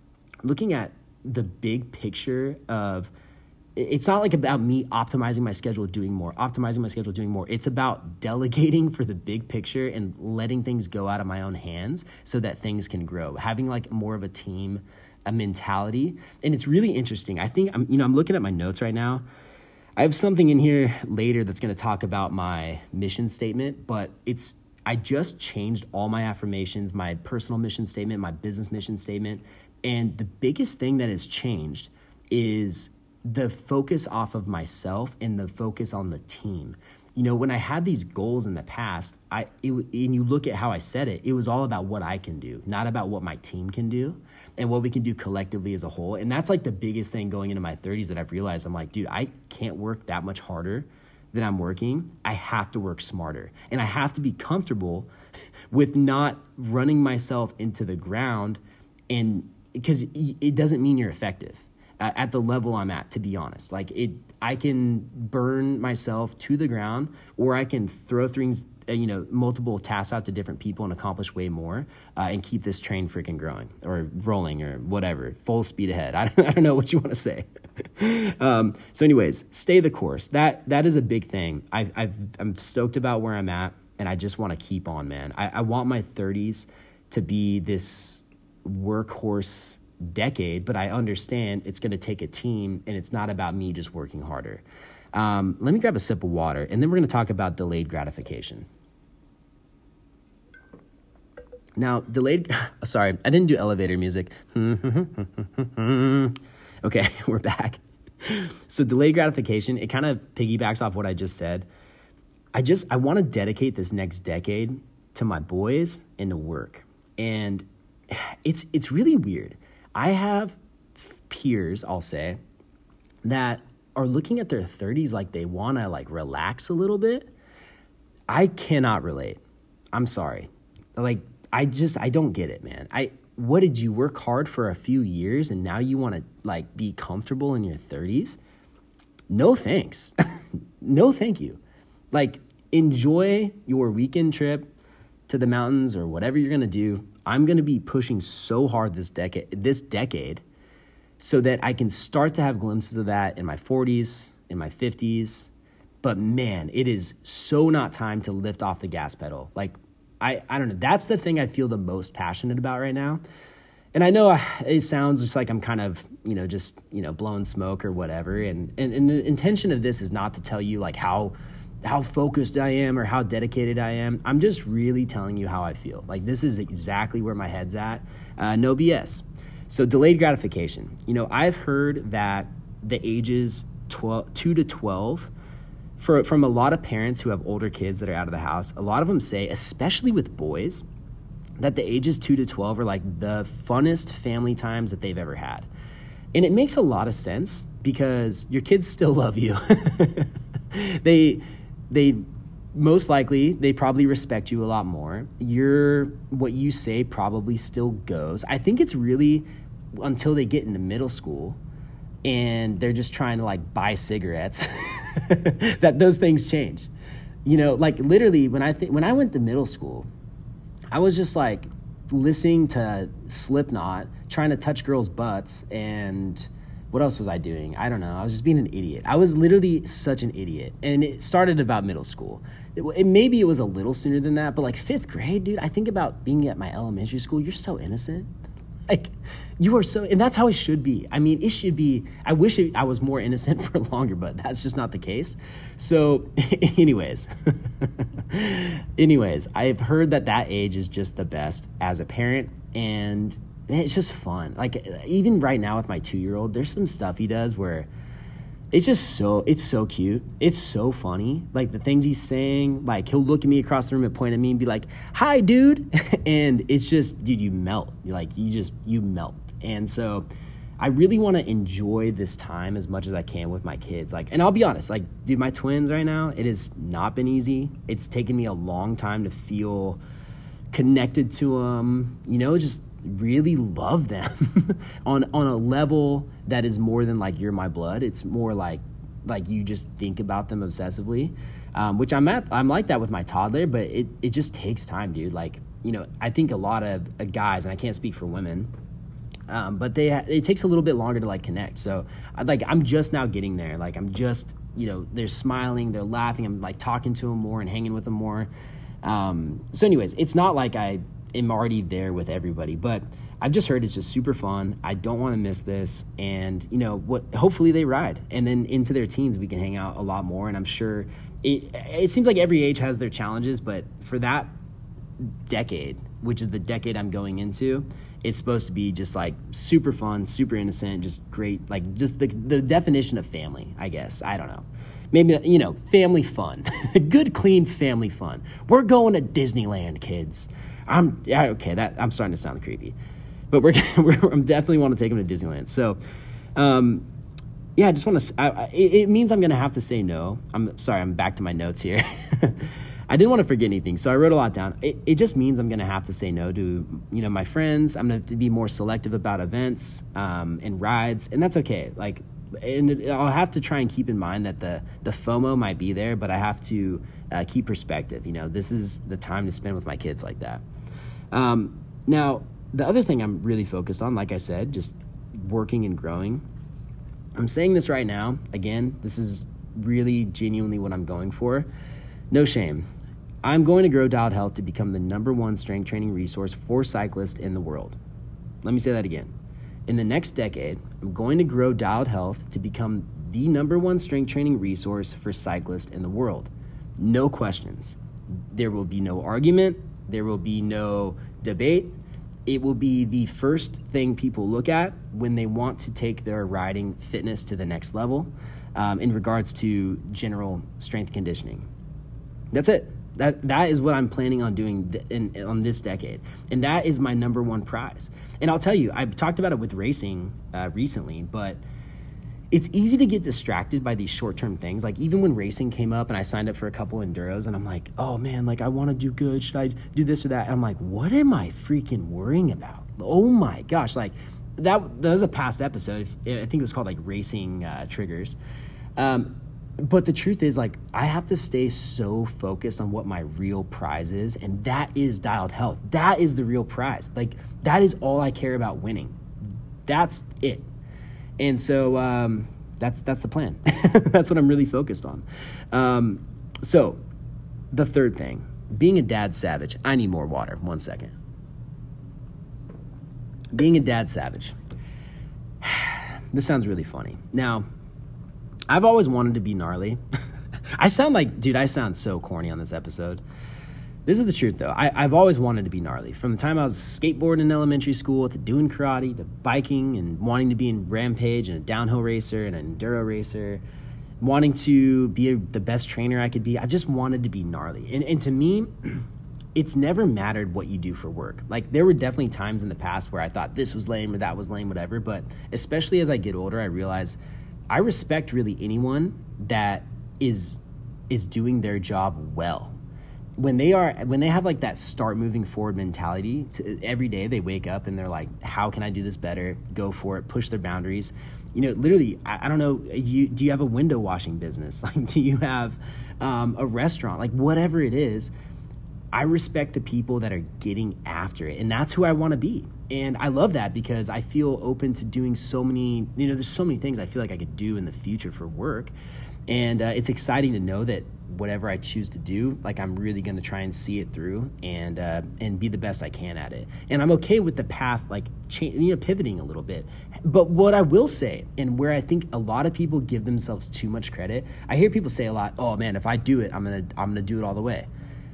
the big picture of, it's not like about me optimizing my schedule, doing more. It's about delegating for the big picture and letting things go out of my own hands so that things can grow. Having like more of a team, a mentality. And it's really interesting. I think I'm looking at my notes right now. I have something in here later that's going to talk about my mission statement, but I just changed all my affirmations, my personal mission statement, my business mission statement. And the biggest thing that has changed is the focus off of myself and the focus on the team. When I had these goals in the past, and you look at how I said it, it was all about what I can do, not about what my team can do and what we can do collectively as a whole. And that's like the biggest thing going into my 30s that I've realized. I'm like, dude, I can't work that much harder than I'm working. I have to work smarter, and I have to be comfortable with not running myself into the ground, and because it doesn't mean you're effective at the level I'm at, to be honest. Like I can burn myself to the ground, or I can throw things, multiple tasks out to different people and accomplish way more, and keep this train freaking growing or rolling or whatever, full speed ahead. I don't know what you want to say. So anyways, stay the course. That is a big thing. I'm stoked about where I'm at, and I just want to keep on, man. I want my 30s to be this workhorse decade, but I understand it's going to take a team, and it's not about me just working harder. Let me grab a sip of water, and then we're going to talk about delayed gratification. Now, sorry, I didn't do elevator music. Okay, we're back. So delayed gratification, it kind of piggybacks off what I just said. I want to dedicate this next decade to my boys and to work. And it's really weird. I have peers, I'll say, that are looking at their 30s like they want to like relax a little bit. I cannot relate. I'm sorry. Like, I don't get it, man. What did you work hard for a few years and now you want to like be comfortable in your 30s? No thanks. No thank you. Like, enjoy your weekend trip to the mountains or whatever you're going to do. I'm going to be pushing so hard this decade so that I can start to have glimpses of that in my 40s, in my 50s. But man, it is so not time to lift off the gas pedal. Like, I don't know. That's the thing I feel the most passionate about right now. And I know it sounds just like I'm kind of, blowing smoke or whatever. And the intention of this is not to tell you like how focused I am or how dedicated I am. I'm just really telling you how I feel. Like, this is exactly where my head's at. No BS. So delayed gratification. I've heard that the ages 2 to 12, from a lot of parents who have older kids that are out of the house, a lot of them say, especially with boys, that the ages 2 to 12 are like the funnest family times that they've ever had. And it makes a lot of sense because your kids still love you. They most likely, they probably respect you a lot more. What you say probably still goes. I think it's really until they get into middle school and they're just trying to like buy cigarettes that those things change. You know, like literally when I went to middle school, I was just like listening to Slipknot, trying to touch girls' butts, and what else was I doing? I don't know. I was just being an idiot. I was literally such an idiot. And it started about middle school. Maybe it was a little sooner than that, but like 5th grade, dude, I think about being at my elementary school. You're so innocent. Like, you are so, and that's how it should be. I mean, it should be, I wish I was more innocent for longer, but that's just not the case. So anyways, I've heard that age is just the best as a parent, and man, it's just fun. Like, even right now with my 2-year-old, there's some stuff he does where it's so cute. It's so funny. Like, the things he's saying, like, he'll look at me across the room and point at me and be like, "Hi, dude." And it's just, dude, you melt. Like, you melt. And so I really want to enjoy this time as much as I can with my kids. Like, and I'll be honest, like, dude, my twins right now, it has not been easy. It's taken me a long time to feel connected to them, you know, just really love them on a level that is more than like you're my blood. It's more like you just think about them obsessively, which I'm like that with my toddler, but it just takes time, dude. Like, you know, I think a lot of guys, and I can't speak for women, but it takes a little bit longer to like connect. So I'm just now getting there. Like, I'm just, you know, they're smiling, they're laughing, I'm like talking to them more and hanging with them more. So anyways, it's not like I am already there with everybody, but I've just heard it's just super fun. I don't want to miss this. And you know what, hopefully they ride, and then into their teens, we can hang out a lot more. And I'm sure it seems like every age has their challenges, but for that decade, which is the decade I'm going into, it's supposed to be just like super fun, super innocent, just great. Like, just the definition of family, I guess. I don't know. Maybe, you know, family fun. Good, clean family fun. We're going to Disneyland, kids. I'm starting to sound creepy, but I'm definitely want to take them to Disneyland. So, I just want to, it means I'm going to have to say no. I'm sorry, I'm back to my notes here. I didn't want to forget anything, so I wrote a lot down. It just means I'm going to have to say no to, you know, my friends. I'm going to have to be more selective about events, and rides, and that's okay. Like, and I'll have to try and keep in mind that the FOMO might be there, but I have to keep perspective. You know, this is the time to spend with my kids like that. Now, the other thing I'm really focused on, like I said, just working and growing. I'm saying this right now. Again, this is really genuinely what I'm going for. No shame. I'm going to grow Dialed Health to become the #1 strength training resource for cyclists in the world. Let me say that again. In the next decade, I'm going to grow Dialed Health to become the #1 strength training resource for cyclists in the world. No questions. There will be no argument. There will be no debate. It will be the first thing people look at when they want to take their riding fitness to the next level, in regards to general strength conditioning. That's it. That is what I'm planning on doing on this decade. And that is my #1 prize. And I'll tell you, I've talked about it with racing recently, but it's easy to get distracted by these short-term things. Like, even when racing came up and I signed up for a couple enduros, and I'm like, oh man, like, I want to do good. Should I do this or that? And I'm like, what am I freaking worrying about? Oh my gosh. Like, that was a past episode. I think it was called like Racing Triggers. But the truth is, like, I have to stay so focused on what my real prize is, and that is Dialed Health. That is the real prize. Like, that is all I care about winning. That's it. And so that's the plan. That's what I'm really focused on. So the third thing, being a dad savage. I need more water. 1 second. Being a dad savage. This sounds really funny. Now, I've always wanted to be gnarly. I sound so corny on this episode. This is the truth, though. I've always wanted to be gnarly. From the time I was skateboarding in elementary school, to doing karate, to biking, and wanting to be in Rampage, and a downhill racer, and an enduro racer, wanting to be the best trainer I could be. I just wanted to be gnarly. And to me, it's never mattered what you do for work. Like, there were definitely times in the past where I thought this was lame or that was lame, whatever. But especially as I get older, I realize I respect really anyone that is doing their job well. when they have like that start moving forward mentality, every day they wake up and they're like, how can I do this better? Go for it, push their boundaries. Literally, I don't know, do you have a window washing business? Like, do you have a restaurant? Like, whatever it is, I respect the people that are getting after it, and that's who I want to be. And I love that because I feel open to doing so many, there's so many things I feel like I could do in the future for work. And it's exciting to know that whatever I choose to do, like, I'm really going to try and see it through and be the best I can at it. And I'm okay with the path, like, pivoting a little bit. But what I will say, and where I think a lot of people give themselves too much credit, I hear people say a lot, oh man, if I do it, I'm gonna do it all the way.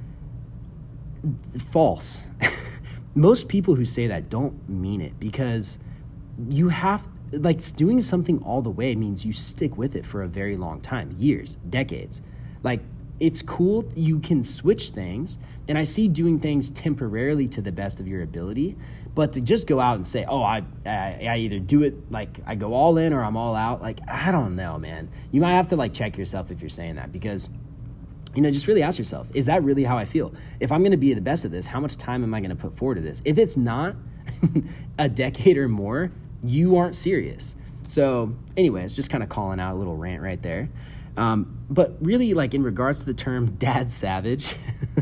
False. Most people who say that don't mean it, because you have, like, doing something all the way means you stick with it for a very long time, years, decades. Like, it's cool, you can switch things, and I see doing things temporarily to the best of your ability, but to just go out and say, oh, I either do it, like, I go all in or I'm all out, like, I don't know, man. You might have to, like, check yourself if you're saying that, because just really ask yourself, is that really how I feel? If I'm going to be the best at this, how much time am I going to put forward to this? If it's not a decade or more, you aren't serious. So anyways, just kind of calling out a little rant right there. But really, like, in regards to the term dad savage,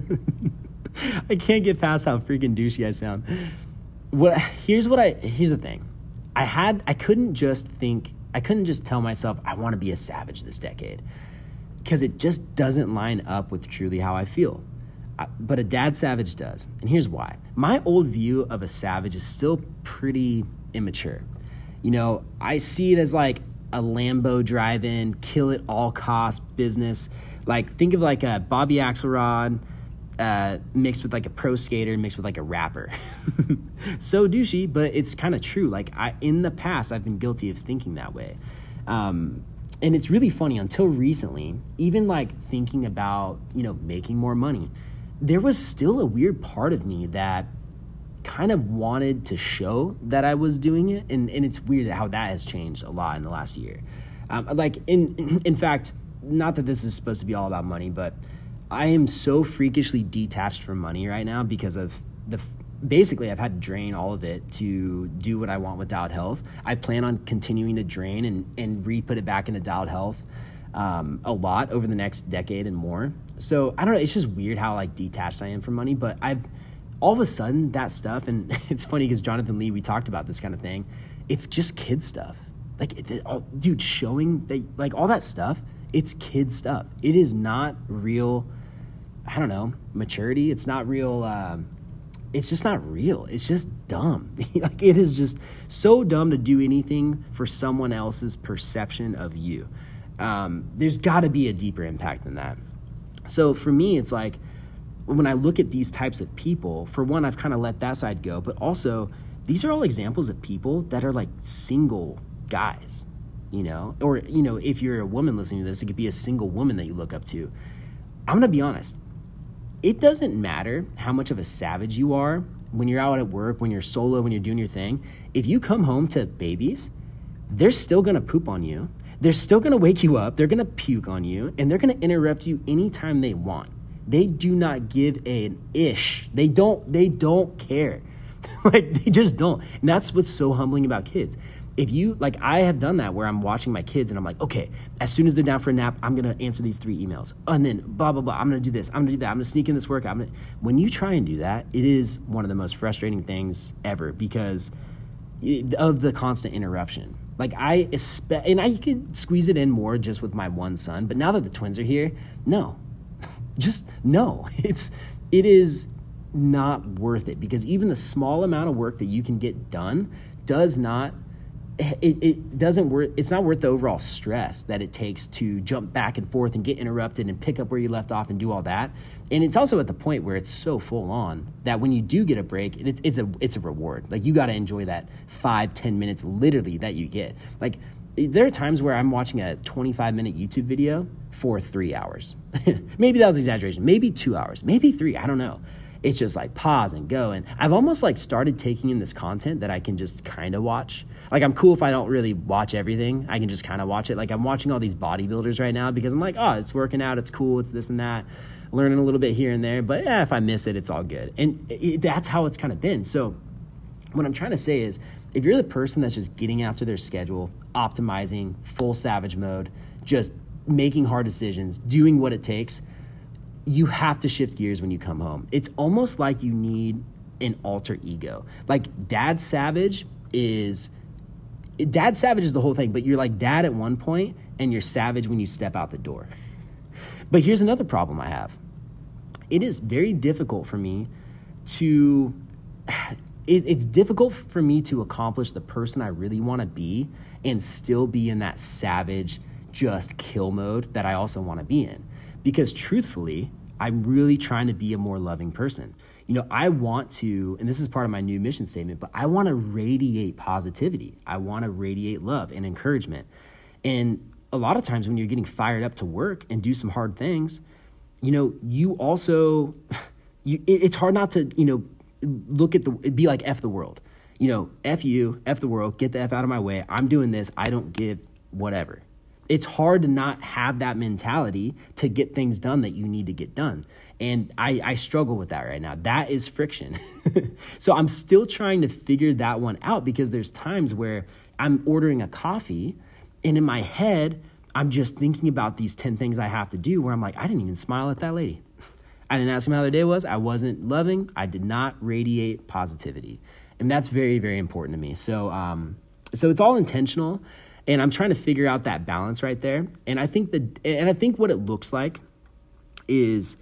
I can't get past how freaking douchey I sound. Here's the thing. I couldn't just tell myself I want to be a savage this decade, because it just doesn't line up with truly how I feel. But a dad savage does. And here's why. My old view of a savage is still pretty immature. I see it as like a Lambo drive-in, kill it all cost business. Like, think of like a Bobby Axelrod mixed with like a pro skater mixed with like a rapper. So douchey, but it's kind of true. Like, in the past, I've been guilty of thinking that way. And it's really funny, until recently, even like thinking about, making more money, there was still a weird part of me that kind of wanted to show that I was doing it. And it's weird how that has changed a lot in the last year. Like, in fact, not that this is supposed to be all about money, but I am so freakishly detached from money right now because of basically, I've had to drain all of it to do what I want with Dialed Health. I plan on continuing to drain and re-put it back into Dialed Health a lot over the next decade and more. So I don't know, it's just weird how, like, detached I am from money, but all of a sudden, that stuff, and it's funny because Jonathan Lee, we talked about this kind of thing, it's just kid stuff. Like, dude, showing, like, all that stuff, it's kid stuff. It is not real, I don't know, maturity. It's not real, it's just not real. It's just dumb. Like, it is just so dumb to do anything for someone else's perception of you. There's got to be a deeper impact than that. So for me, it's like, when I look at these types of people, for one, I've kind of let that side go, but also these are all examples of people that are like single guys, or, if you're a woman listening to this, it could be a single woman that you look up to. I'm going to be honest. It doesn't matter how much of a savage you are when you're out at work, when you're solo, when you're doing your thing. If you come home to babies, they're still going to poop on you. They're still going to wake you up. They're going to puke on you, and they're going to interrupt you anytime they want. They do not give an ish. They don't care. Like, they just don't. And that's what's so humbling about kids. If you, like, I have done that where I'm watching my kids and I'm like, okay, as soon as they're down for a nap, I'm going to answer these 3 emails. And then blah, blah, blah. I'm going to do this. I'm going to do that. I'm going to sneak in this work. When you try and do that, it is one of the most frustrating things ever because of the constant interruption. Like, and I could squeeze it in more just with my one son, but now that the twins are here, no. Just no. It is not worth it, because even the small amount of work that you can get done it's not worth the overall stress that it takes to jump back and forth and get interrupted and pick up where you left off and do all that. And it's also at the point where it's so full on that when you do get a break, it's a reward. Like, you got to enjoy that 5-10 minutes literally that you get. Like, there are times where I'm watching a 25-minute YouTube video for 3 hours. Maybe that was an exaggeration. Maybe 2 hours. Maybe 3. I don't know. it's just like pause and go. And I've almost like started taking in this content that I can just kind of watch. Like I'm cool if I don't really watch everything. I can just kind of watch it. Like I'm watching all these bodybuilders right now because I'm like, oh, it's working out. It's cool. It's this and that. Learning a little bit here and there. But yeah, if I miss it, it's all good. And that's how it's kind of been. So what I'm trying to say is if you're the person that's just getting after their schedule, optimizing, full savage mode, just making hard decisions, doing what it takes, you have to shift gears when you come home. It's almost like you need an alter ego. Like Dad Savage is the whole thing, but you're like dad at one point and you're savage when you step out the door. But here's another problem I have. It is very difficult for me to, it's difficult for me to accomplish the person I really want to be and still be in that savage, just kill mode that I also want to be in. Because truthfully, I'm really trying to be a more loving person. You know, I want to, and this is part of my new mission statement, but I want to radiate positivity. I want to radiate love and encouragement. And a lot of times when you're getting fired up to work and do some hard things, you know, you also, it's hard not to, you know, be like F the world. You know, F you, F the world, get the F out of my way. I'm doing this. I don't give whatever. It's hard to not have that mentality to get things done that you need to get done. And I struggle with that right now. That is friction. So I'm still trying to figure that one out because there's times where I'm ordering a coffee and in my head, I'm just thinking about these 10 things I have to do where I'm like, I didn't even smile at that lady. I didn't ask him how their day was. I wasn't loving. I did not radiate positivity. And that's very, very important to me. So it's all intentional. And I'm trying to figure out that balance right there. And I think what it looks like is,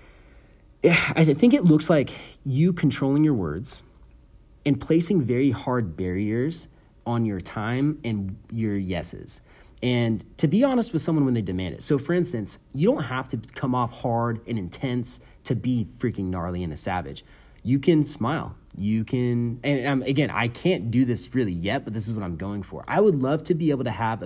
I think it looks like you controlling your words and placing very hard barriers on your time and your yeses. And to be honest with someone when they demand it. So for instance, you don't have to come off hard and intense to be freaking gnarly and a savage. You can smile. You can, and again, I can't do this really yet, but this is what I'm going for. I would love to be able to have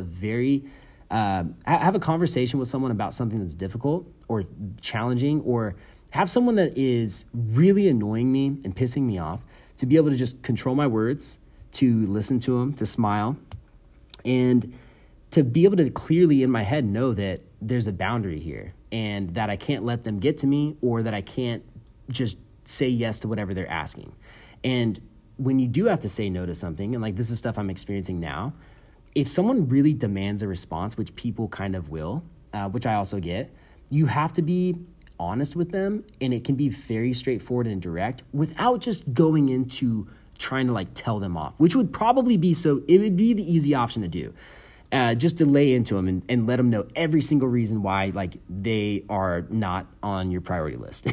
have a conversation with someone about something that's difficult or challenging, or have someone that is really annoying me and pissing me off, to be able to just control my words, to listen to them, to smile, and to be able to clearly in my head know that there's a boundary here and that I can't let them get to me, or that I can't just say yes to whatever they're asking. And when you do have to say no to something, and like this is stuff I'm experiencing now, if someone really demands a response, which people kind of will, which I also get, you have to be honest with them, and it can be very straightforward and direct without just going into trying to like tell them off, which would probably be, so it would be the easy option to do. Just to lay into them and let them know every single reason why like they are not on your priority list.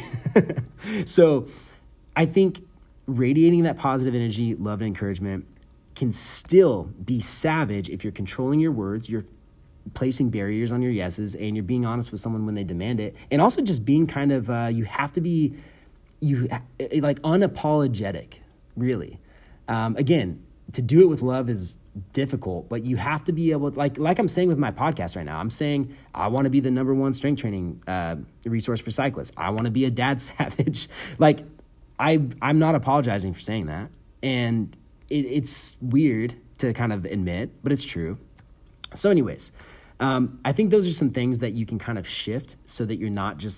So I think radiating that positive energy, love, and encouragement can still be savage if you're controlling your words, you're placing barriers on your yeses, and you're being honest with someone when they demand it. And also just being kind of, you have to be like unapologetic, really. Again, to do it with love is difficult, but you have to be able to, like I'm saying with my podcast right now, I'm saying I want to be the #1 strength training resource for cyclists. I want to be a dad savage. Like I'm not apologizing for saying that. And it's weird to kind of admit, but it's true. So anyways, I think those are some things that you can kind of shift so that you're not just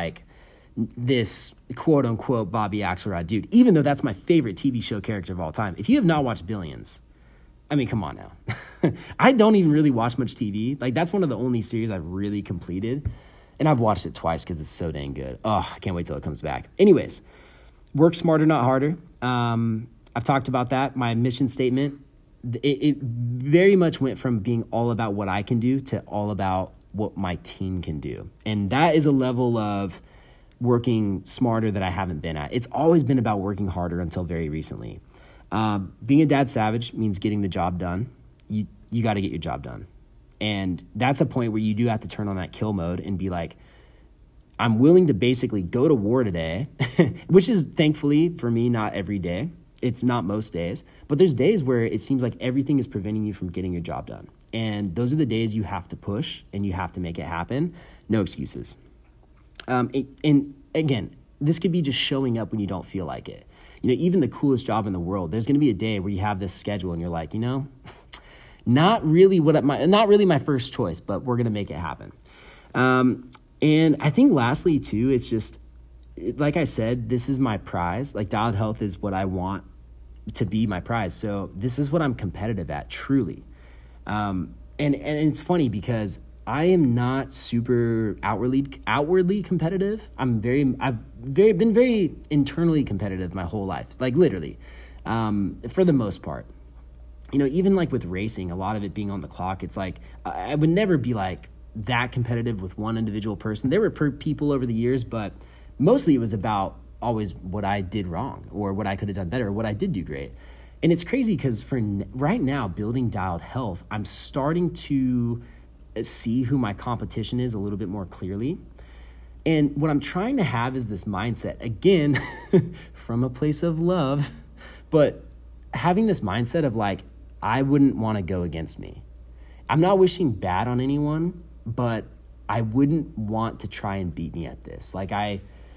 this quote unquote Bobby Axelrod dude, even though that's my favorite TV show character of all time. If you have not watched Billions, I mean, come on now. I don't even really watch much TV. Like that's one of the only series I've really completed, and I've watched it twice because it's so dang good. Oh, I can't wait till it comes back. Anyways, work smarter, not harder. I've talked about that. My mission statement, it very much went from being all about what I can do to all about what my team can do. And that is a level of working smarter that I haven't been at. It's always been about working harder until very recently. Being a dad savage means getting the job done. You got to get your job done. And that's a point where you do have to turn on that kill mode and be like, I'm willing to basically go to war today, which is thankfully for me, not every day. It's not most days, but there's days where it seems like everything is preventing you from getting your job done. And those are the days you have to push and you have to make it happen. No excuses. And again, this could be just showing up when you don't feel like it. Even the coolest job in the world, there's going to be a day where you have this schedule and you're like, not really my first choice, but we're going to make it happen. And I think lastly too, it's just, like I said, this is my prize. Like Dialed Health is what I want to be my prize. So this is what I'm competitive at, truly. And it's funny because I am not super outwardly competitive. I've been very internally competitive my whole life, like literally, for the most part. Even like with racing, a lot of it being on the clock, it's like I would never be like that competitive with one individual person. There were people over the years, but mostly it was about always what I did wrong or what I could have done better or what I did do great. And it's crazy because for right now, building Dialed Health, I'm starting to see who my competition is a little bit more clearly. And what I'm trying to have is this mindset, again, from a place of love, but having this mindset of like, I wouldn't want to go against me. I'm not wishing bad on anyone, but I wouldn't want to try and beat me at this. I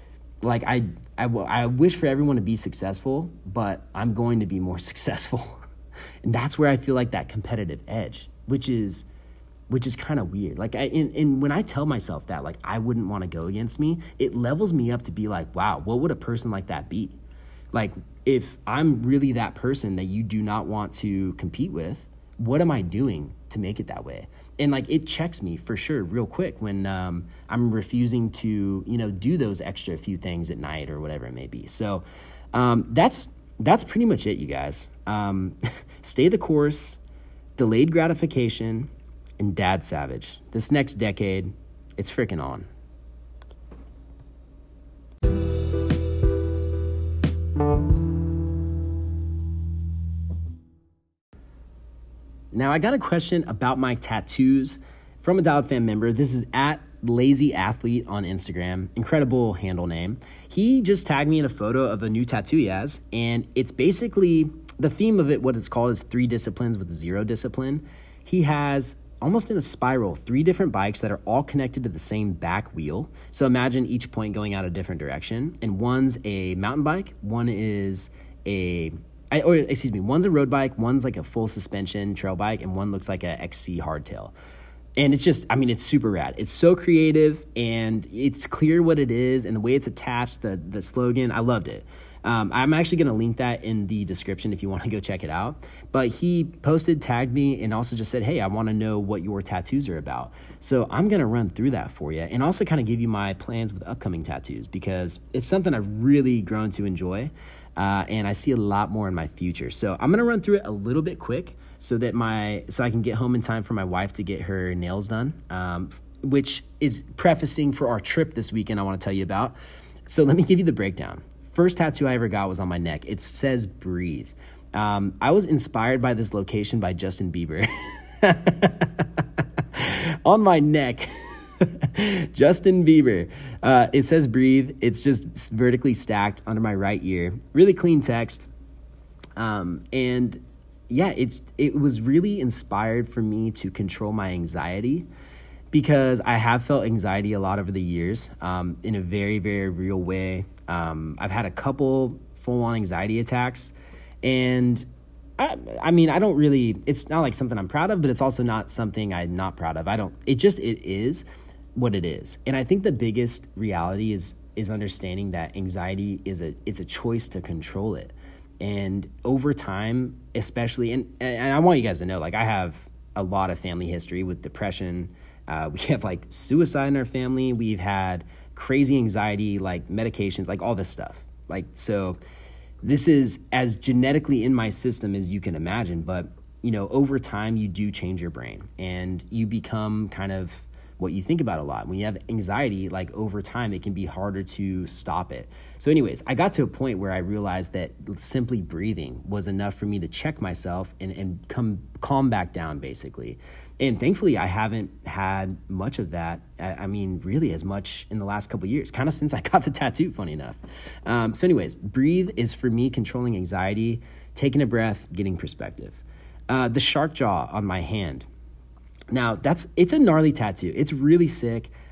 wish for everyone to be successful, but I'm going to be more successful. And that's where I feel like that competitive edge, which is kind of weird. And when I tell myself that, like, I wouldn't want to go against me, it levels me up to be like, wow, what would a person like that be? Like, if I'm really that person that you do not want to compete with, what am I doing to make it that way? And like, it checks me for sure real quick when I'm refusing to, do those extra few things at night or whatever it may be. So that's pretty much it, you guys. Stay the course, delayed gratification, and dad savage. This next decade, it's freaking on. Now, I got a question about my tattoos from a Dialed fan member. This is at Lazy Athlete on Instagram. Incredible handle name. He just tagged me in a photo of a new tattoo he has, and it's basically, the theme of it, what it's called is 3 disciplines with 0 discipline. He has, almost in a spiral, 3 different bikes that are all connected to the same back wheel. So imagine each point going out a different direction, and one's a mountain bike, one's a road bike, one's like a full suspension trail bike, and one looks like a XC hardtail. And it's just, it's super rad. It's so creative, and it's clear what it is, and the way it's attached, the slogan, I loved it. I'm actually going to link that in the description if you want to go check it out. But he tagged me, and also just said, hey, I want to know what your tattoos are about. So I'm going to run through that for you, and also kind of give you my plans with upcoming tattoos, because it's something I've really grown to enjoy. And I see a lot more in my future. So I'm going to run through it a little bit quick so I can get home in time for my wife to get her nails done, which is prefacing for our trip this weekend I want to tell you about. So let me give you the breakdown. First tattoo I ever got was on my neck. It says breathe. I was inspired by this location by Justin Bieber. On my neck. Justin Bieber. It says breathe. It's just vertically stacked under my right ear. Really clean text. And yeah, it was really inspired for me to control my anxiety, because I have felt anxiety a lot over the years, in a very, very real way. I've had a couple full-on anxiety attacks, and I don't really, it's not like something I'm proud of, but it's also not something I'm not proud of. It is what it is. And I think the biggest reality is understanding that anxiety it's a choice to control it. And over time, especially, and I want you guys to know, like, I have a lot of family history with depression. We have like suicide in our family. We've had crazy anxiety, like medications, like all this stuff. Like, so this is as genetically in my system as you can imagine, but over time you do change your brain and you become kind of what you think about a lot. When you have anxiety, like over time, it can be harder to stop it. So anyways, I got to a point where I realized that simply breathing was enough for me to check myself and calm back down, basically. And thankfully, I haven't had much of that. Really as much in the last couple of years, kind of since I got the tattoo, funny enough. So anyways, breathe is for me controlling anxiety, taking a breath, getting perspective. The shark jaw on my hand. Now, it's a gnarly tattoo. It's really sick.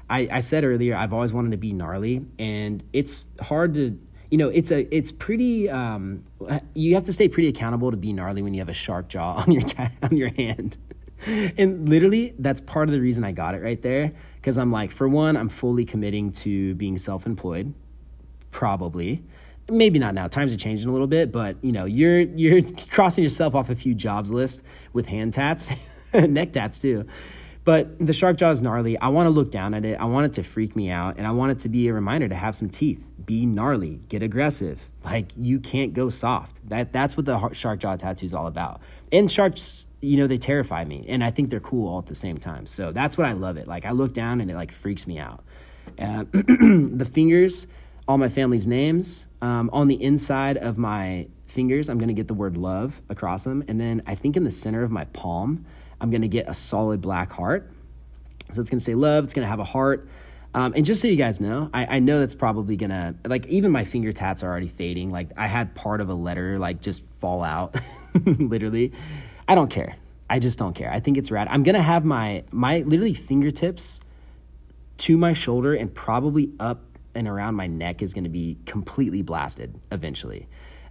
I said earlier, I've always wanted to be gnarly, and it's hard to, it's pretty, you have to stay pretty accountable to be gnarly when you have a shark jaw on your hand. And literally, that's part of the reason I got it right there. Because I'm like, for one, I'm fully committing to being self-employed. Probably. Maybe not now. Times are changing a little bit, but you're crossing yourself off a few jobs list with hand tats, neck tats too. But the shark jaw is gnarly. I want to look down at it. I want it to freak me out, and I want it to be a reminder to have some teeth. Be gnarly. Get aggressive. Like, you can't go soft. That's what the shark jaw tattoo is all about. And sharks, they terrify me, and I think they're cool all at the same time. So that's what I love it. Like, I look down and it like freaks me out. The fingers, all my family's names. On the inside of my fingers, I'm going to get the word love across them. And then I think in the center of my palm, I'm going to get a solid black heart. So it's going to say love. It's going to have a heart. And just so you guys know, I know that's probably going to, like, even my finger tats are already fading. Like, I had part of a letter, like, just fall out, literally. I don't care. I just don't care. I think it's rad. I'm going to have my literally fingertips to my shoulder and probably up and around my neck is going to be completely blasted eventually.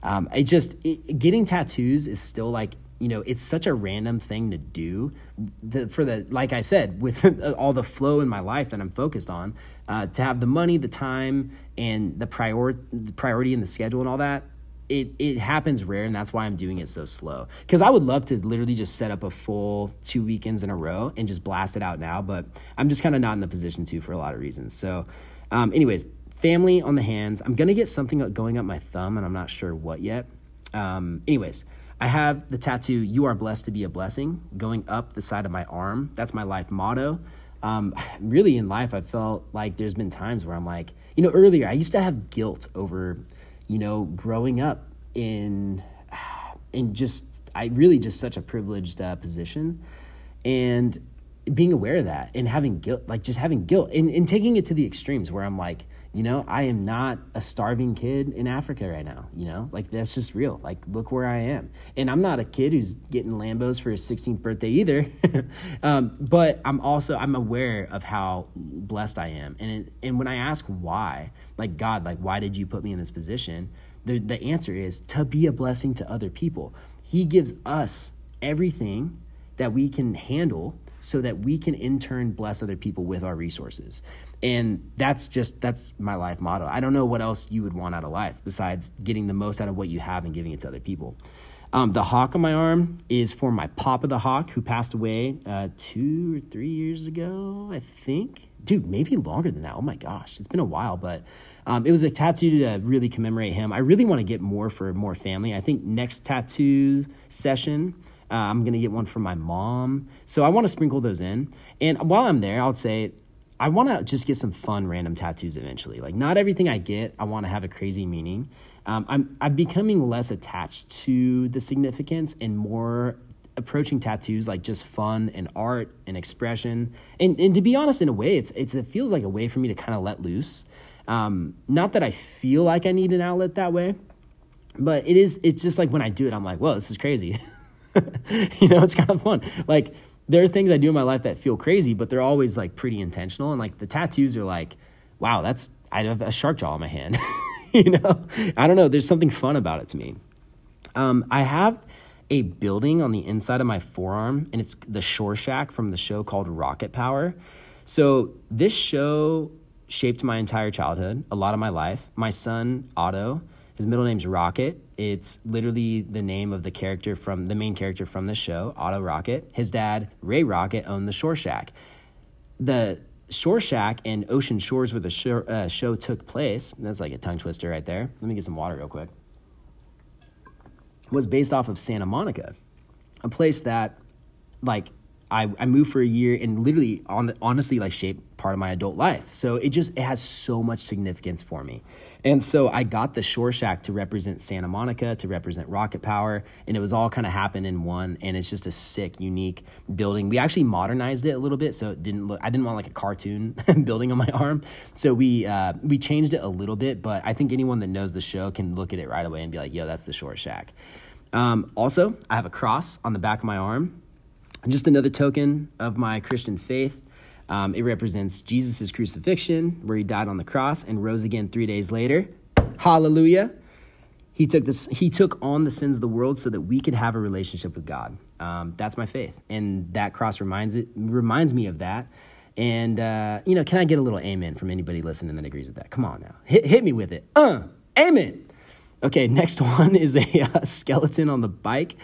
Getting tattoos is still like, it's such a random thing to do like I said, with all the flow in my life that I'm focused on, to have the money, the time, and the priority in the schedule and all that. It happens rare, and that's why I'm doing it so slow. Because I would love to literally just set up a full 2 weekends in a row and just blast it out now, but I'm just kind of not in the position to for a lot of reasons. So anyways, family on the hands. I'm going to get something going up my thumb, and I'm not sure what yet. Anyways, I have the tattoo, "You are blessed to be a blessing," going up the side of my arm. That's my life motto. Really in life, I felt like there's been times where I'm like, earlier I used to have guilt over, growing up in just such a privileged position, and being aware of that and having guilt, and taking it to the extremes where I'm like, I am not a starving kid in Africa right now, like, that's just real. Like, look where I am. And I'm not a kid who's getting Lambos for his 16th birthday either. But I'm aware of how blessed I am. And when I ask why, like, God, like, why did you put me in this position? The answer is to be a blessing to other people. He gives us everything that we can handle so that we can in turn bless other people with our resources. And that's my life motto. I don't know what else you would want out of life besides getting the most out of what you have and giving it to other people. The hawk on my arm is for my Papa the Hawk, who passed away 2 or 3 years ago, I think. Dude, maybe longer than that. Oh my gosh, it's been a while, but it was a tattoo to really commemorate him. I really want to get more for more family. I think next tattoo session, I'm going to get one for my mom. So I want to sprinkle those in. And while I'm there, I'll say, I want to just get some fun random tattoos eventually. Like, not everything I get, I want to have a crazy meaning. I'm becoming less attached to the significance and more approaching tattoos like just fun and art and expression. And to be honest, in a way, it feels like a way for me to kind of let loose. Not that I feel like I need an outlet that way, but it's just like when I do it, I'm like, whoa, this is crazy. It's kind of fun. Like, there are things I do in my life that feel crazy, but they're always like pretty intentional. And like the tattoos are like, wow, I have a shark jaw on my hand. I don't know. There's something fun about it to me. I have a building on the inside of my forearm, and it's the Shore Shack from the show called Rocket Power. So this show shaped my entire childhood, a lot of my life. My son, Otto, his middle name's Rocket. It's literally the name of the main character from the show, Otto Rocket. His dad, Ray Rocket, owned the Shore Shack. The Shore Shack and Ocean Shores, where the show took place, that's like a tongue twister right there. Let me get some water real quick. Was based off of Santa Monica, a place that, like, I moved for a year and literally honestly like shaped part of my adult life. So it has so much significance for me. And so I got the Shore Shack to represent Santa Monica, to represent Rocket Power, and it was all kind of happened in one, and it's just a sick, unique building. We actually modernized it a little bit, so I didn't want like a cartoon building on my arm. So we changed it a little bit, but I think anyone that knows the show can look at it right away and be like, yo, that's the Shore Shack. Also, I have a cross on the back of my arm. Just another token of my Christian faith. It represents Jesus' crucifixion, where he died on the cross and rose again 3 days later. Hallelujah. He took on the sins of the world so that we could have a relationship with God. That's my faith. And that cross reminds me of that. And, can I get a little amen from anybody listening that agrees with that? Come on now. Hit me with it. Amen. Okay, next one is a skeleton on the bike.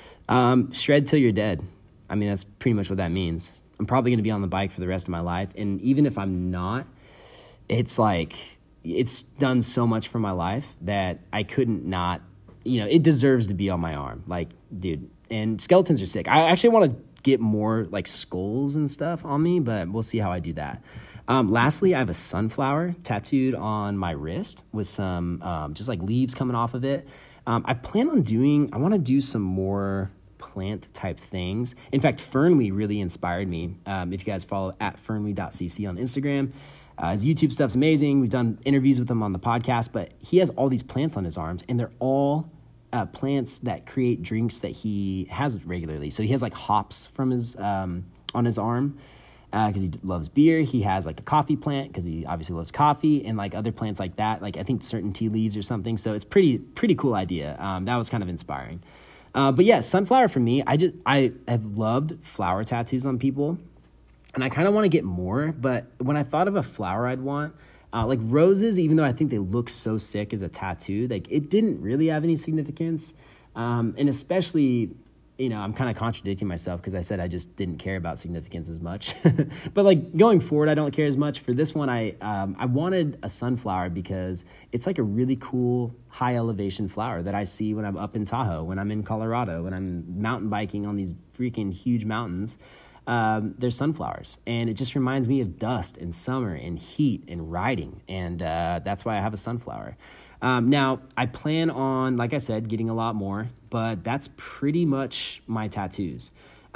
Shred till you're dead. I mean, that's pretty much what that means. I'm probably going to be on the bike for the rest of my life. And even if I'm not, it's like, it's done so much for my life that I couldn't not, it deserves to be on my arm. Like, dude, and skeletons are sick. I actually want to get more like skulls and stuff on me, but we'll see how I do that. Lastly, I have a sunflower tattooed on my wrist with some just like leaves coming off of it. I want to do some more plant type things. In fact, Fernwe really inspired me. If you guys follow at fernwe.cc on Instagram, his YouTube stuff's amazing. We've done interviews with him on the podcast, but he has all these plants on his arms, and they're all plants that create drinks that he has regularly. So he has like hops from his on his arm because he loves beer. He has like a coffee plant because he obviously loves coffee, and like other plants like that, like I think certain tea leaves or something. So it's pretty cool idea. That was kind of inspiring. But yeah, sunflower for me, I have loved flower tattoos on people, and I kind of want to get more. But when I thought of a flower I'd want, like roses, even though I think they look so sick as a tattoo, like it didn't really have any significance. And especially, I'm kind of contradicting myself because I said I just didn't care about significance as much. But like going forward, I don't care as much. For this one, I wanted a sunflower because it's like a really cool high elevation flower that I see when I'm up in Tahoe, when I'm in Colorado, when I'm mountain biking on these freaking huge mountains. There's sunflowers, and it just reminds me of dust and summer and heat and riding, and that's why I have a sunflower. Now, I plan on, like I said, getting a lot more, but that's pretty much my tattoos.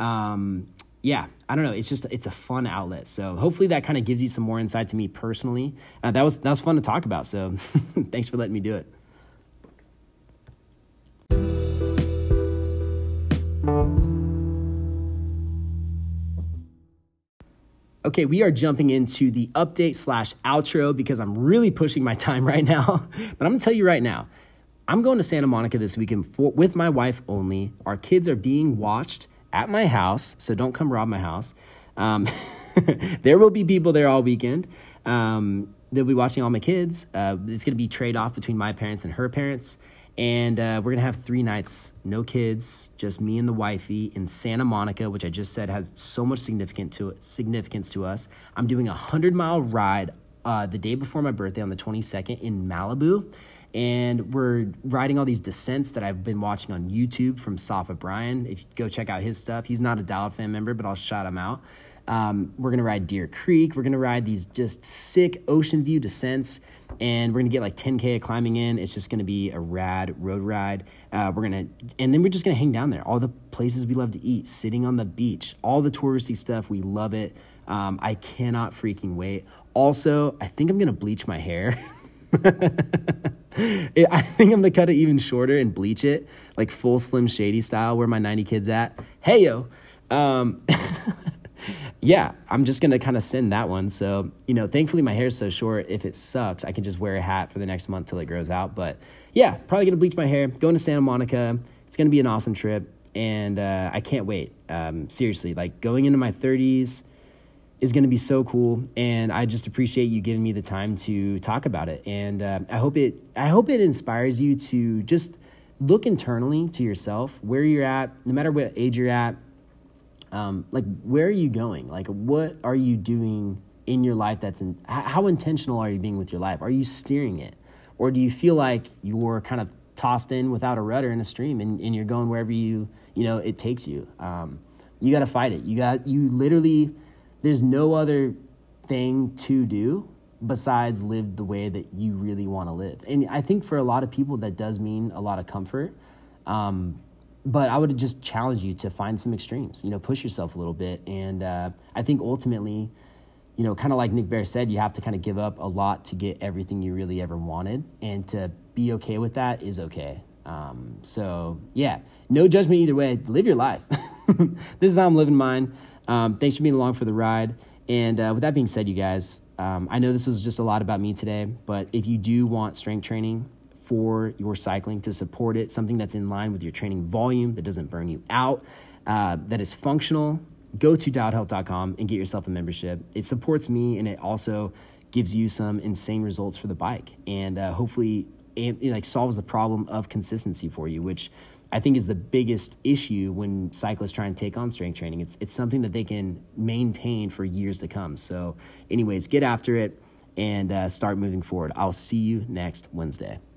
Yeah, I don't know. It's a fun outlet. So hopefully that kind of gives you some more insight to me personally. That was fun to talk about. So thanks for letting me do it. Okay, we are jumping into the update/outro because I'm really pushing my time right now. But I'm going to tell you right now, I'm going to Santa Monica this weekend with my wife only. Our kids are being watched at my house, so don't come rob my house. There will be people there all weekend. They'll be watching all my kids. It's going to be trade-off between my parents and her parents. And we're going to have 3 nights, no kids, just me and the wifey in Santa Monica, which I just said has so much significance to us. I'm doing a 100-mile ride the day before my birthday on the 22nd in Malibu. And we're riding all these descents that I've been watching on YouTube from Safa Brian. If you go check out his stuff, he's not a Dialed Fan member, but I'll shout him out. We're going to ride Deer Creek. We're going to ride these just sick ocean view descents, and we're going to get like 10K of climbing in. It's just going to be a rad road ride. And then we're just going to hang down there. All the places we love to eat, sitting on the beach, all the touristy stuff. We love it. I cannot freaking wait. Also, I think I'm going to bleach my hair. I think I'm going to cut it even shorter and bleach it like full Slim Shady style, where my 90 kids at. Hey, yo. Yeah, I'm just going to kind of send that one. So, thankfully my hair is so short. If it sucks, I can just wear a hat for the next month till it grows out. But yeah, probably going to bleach my hair, going to Santa Monica. It's going to be an awesome trip. And I can't wait. Seriously, like going into my 30s is going to be so cool. And I just appreciate you giving me the time to talk about it. And I hope it inspires you to just look internally to yourself, where you're at, no matter what age you're at. Like, where are you going? Like, what are you doing in your life how intentional are you being with your life? Are you steering it? Or do you feel like you're kind of tossed in without a rudder in a stream and you're going wherever it takes you? You got to fight it. There's no other thing to do besides live the way that you really want to live. And I think for a lot of people that does mean a lot of comfort. But I would just challenge you to find some extremes, push yourself a little bit. And I think ultimately, kind of like Nick Bear said, you have to kind of give up a lot to get everything you really ever wanted. And to be okay with that is okay. So, yeah, no judgment either way. Live your life. This is how I'm living mine. Thanks for being along for the ride. And with that being said, you guys, I know this was just a lot about me today, but if you do want strength training for your cycling to support it, something that's in line with your training volume, that doesn't burn you out, that is functional, go to dialedhealth.com and get yourself a membership. It supports me, and it also gives you some insane results for the bike, and hopefully it solves the problem of consistency for you, which I think is the biggest issue when cyclists try and take on strength training. It's something that they can maintain for years to come. So anyways, get after it and start moving forward. I'll see you next Wednesday.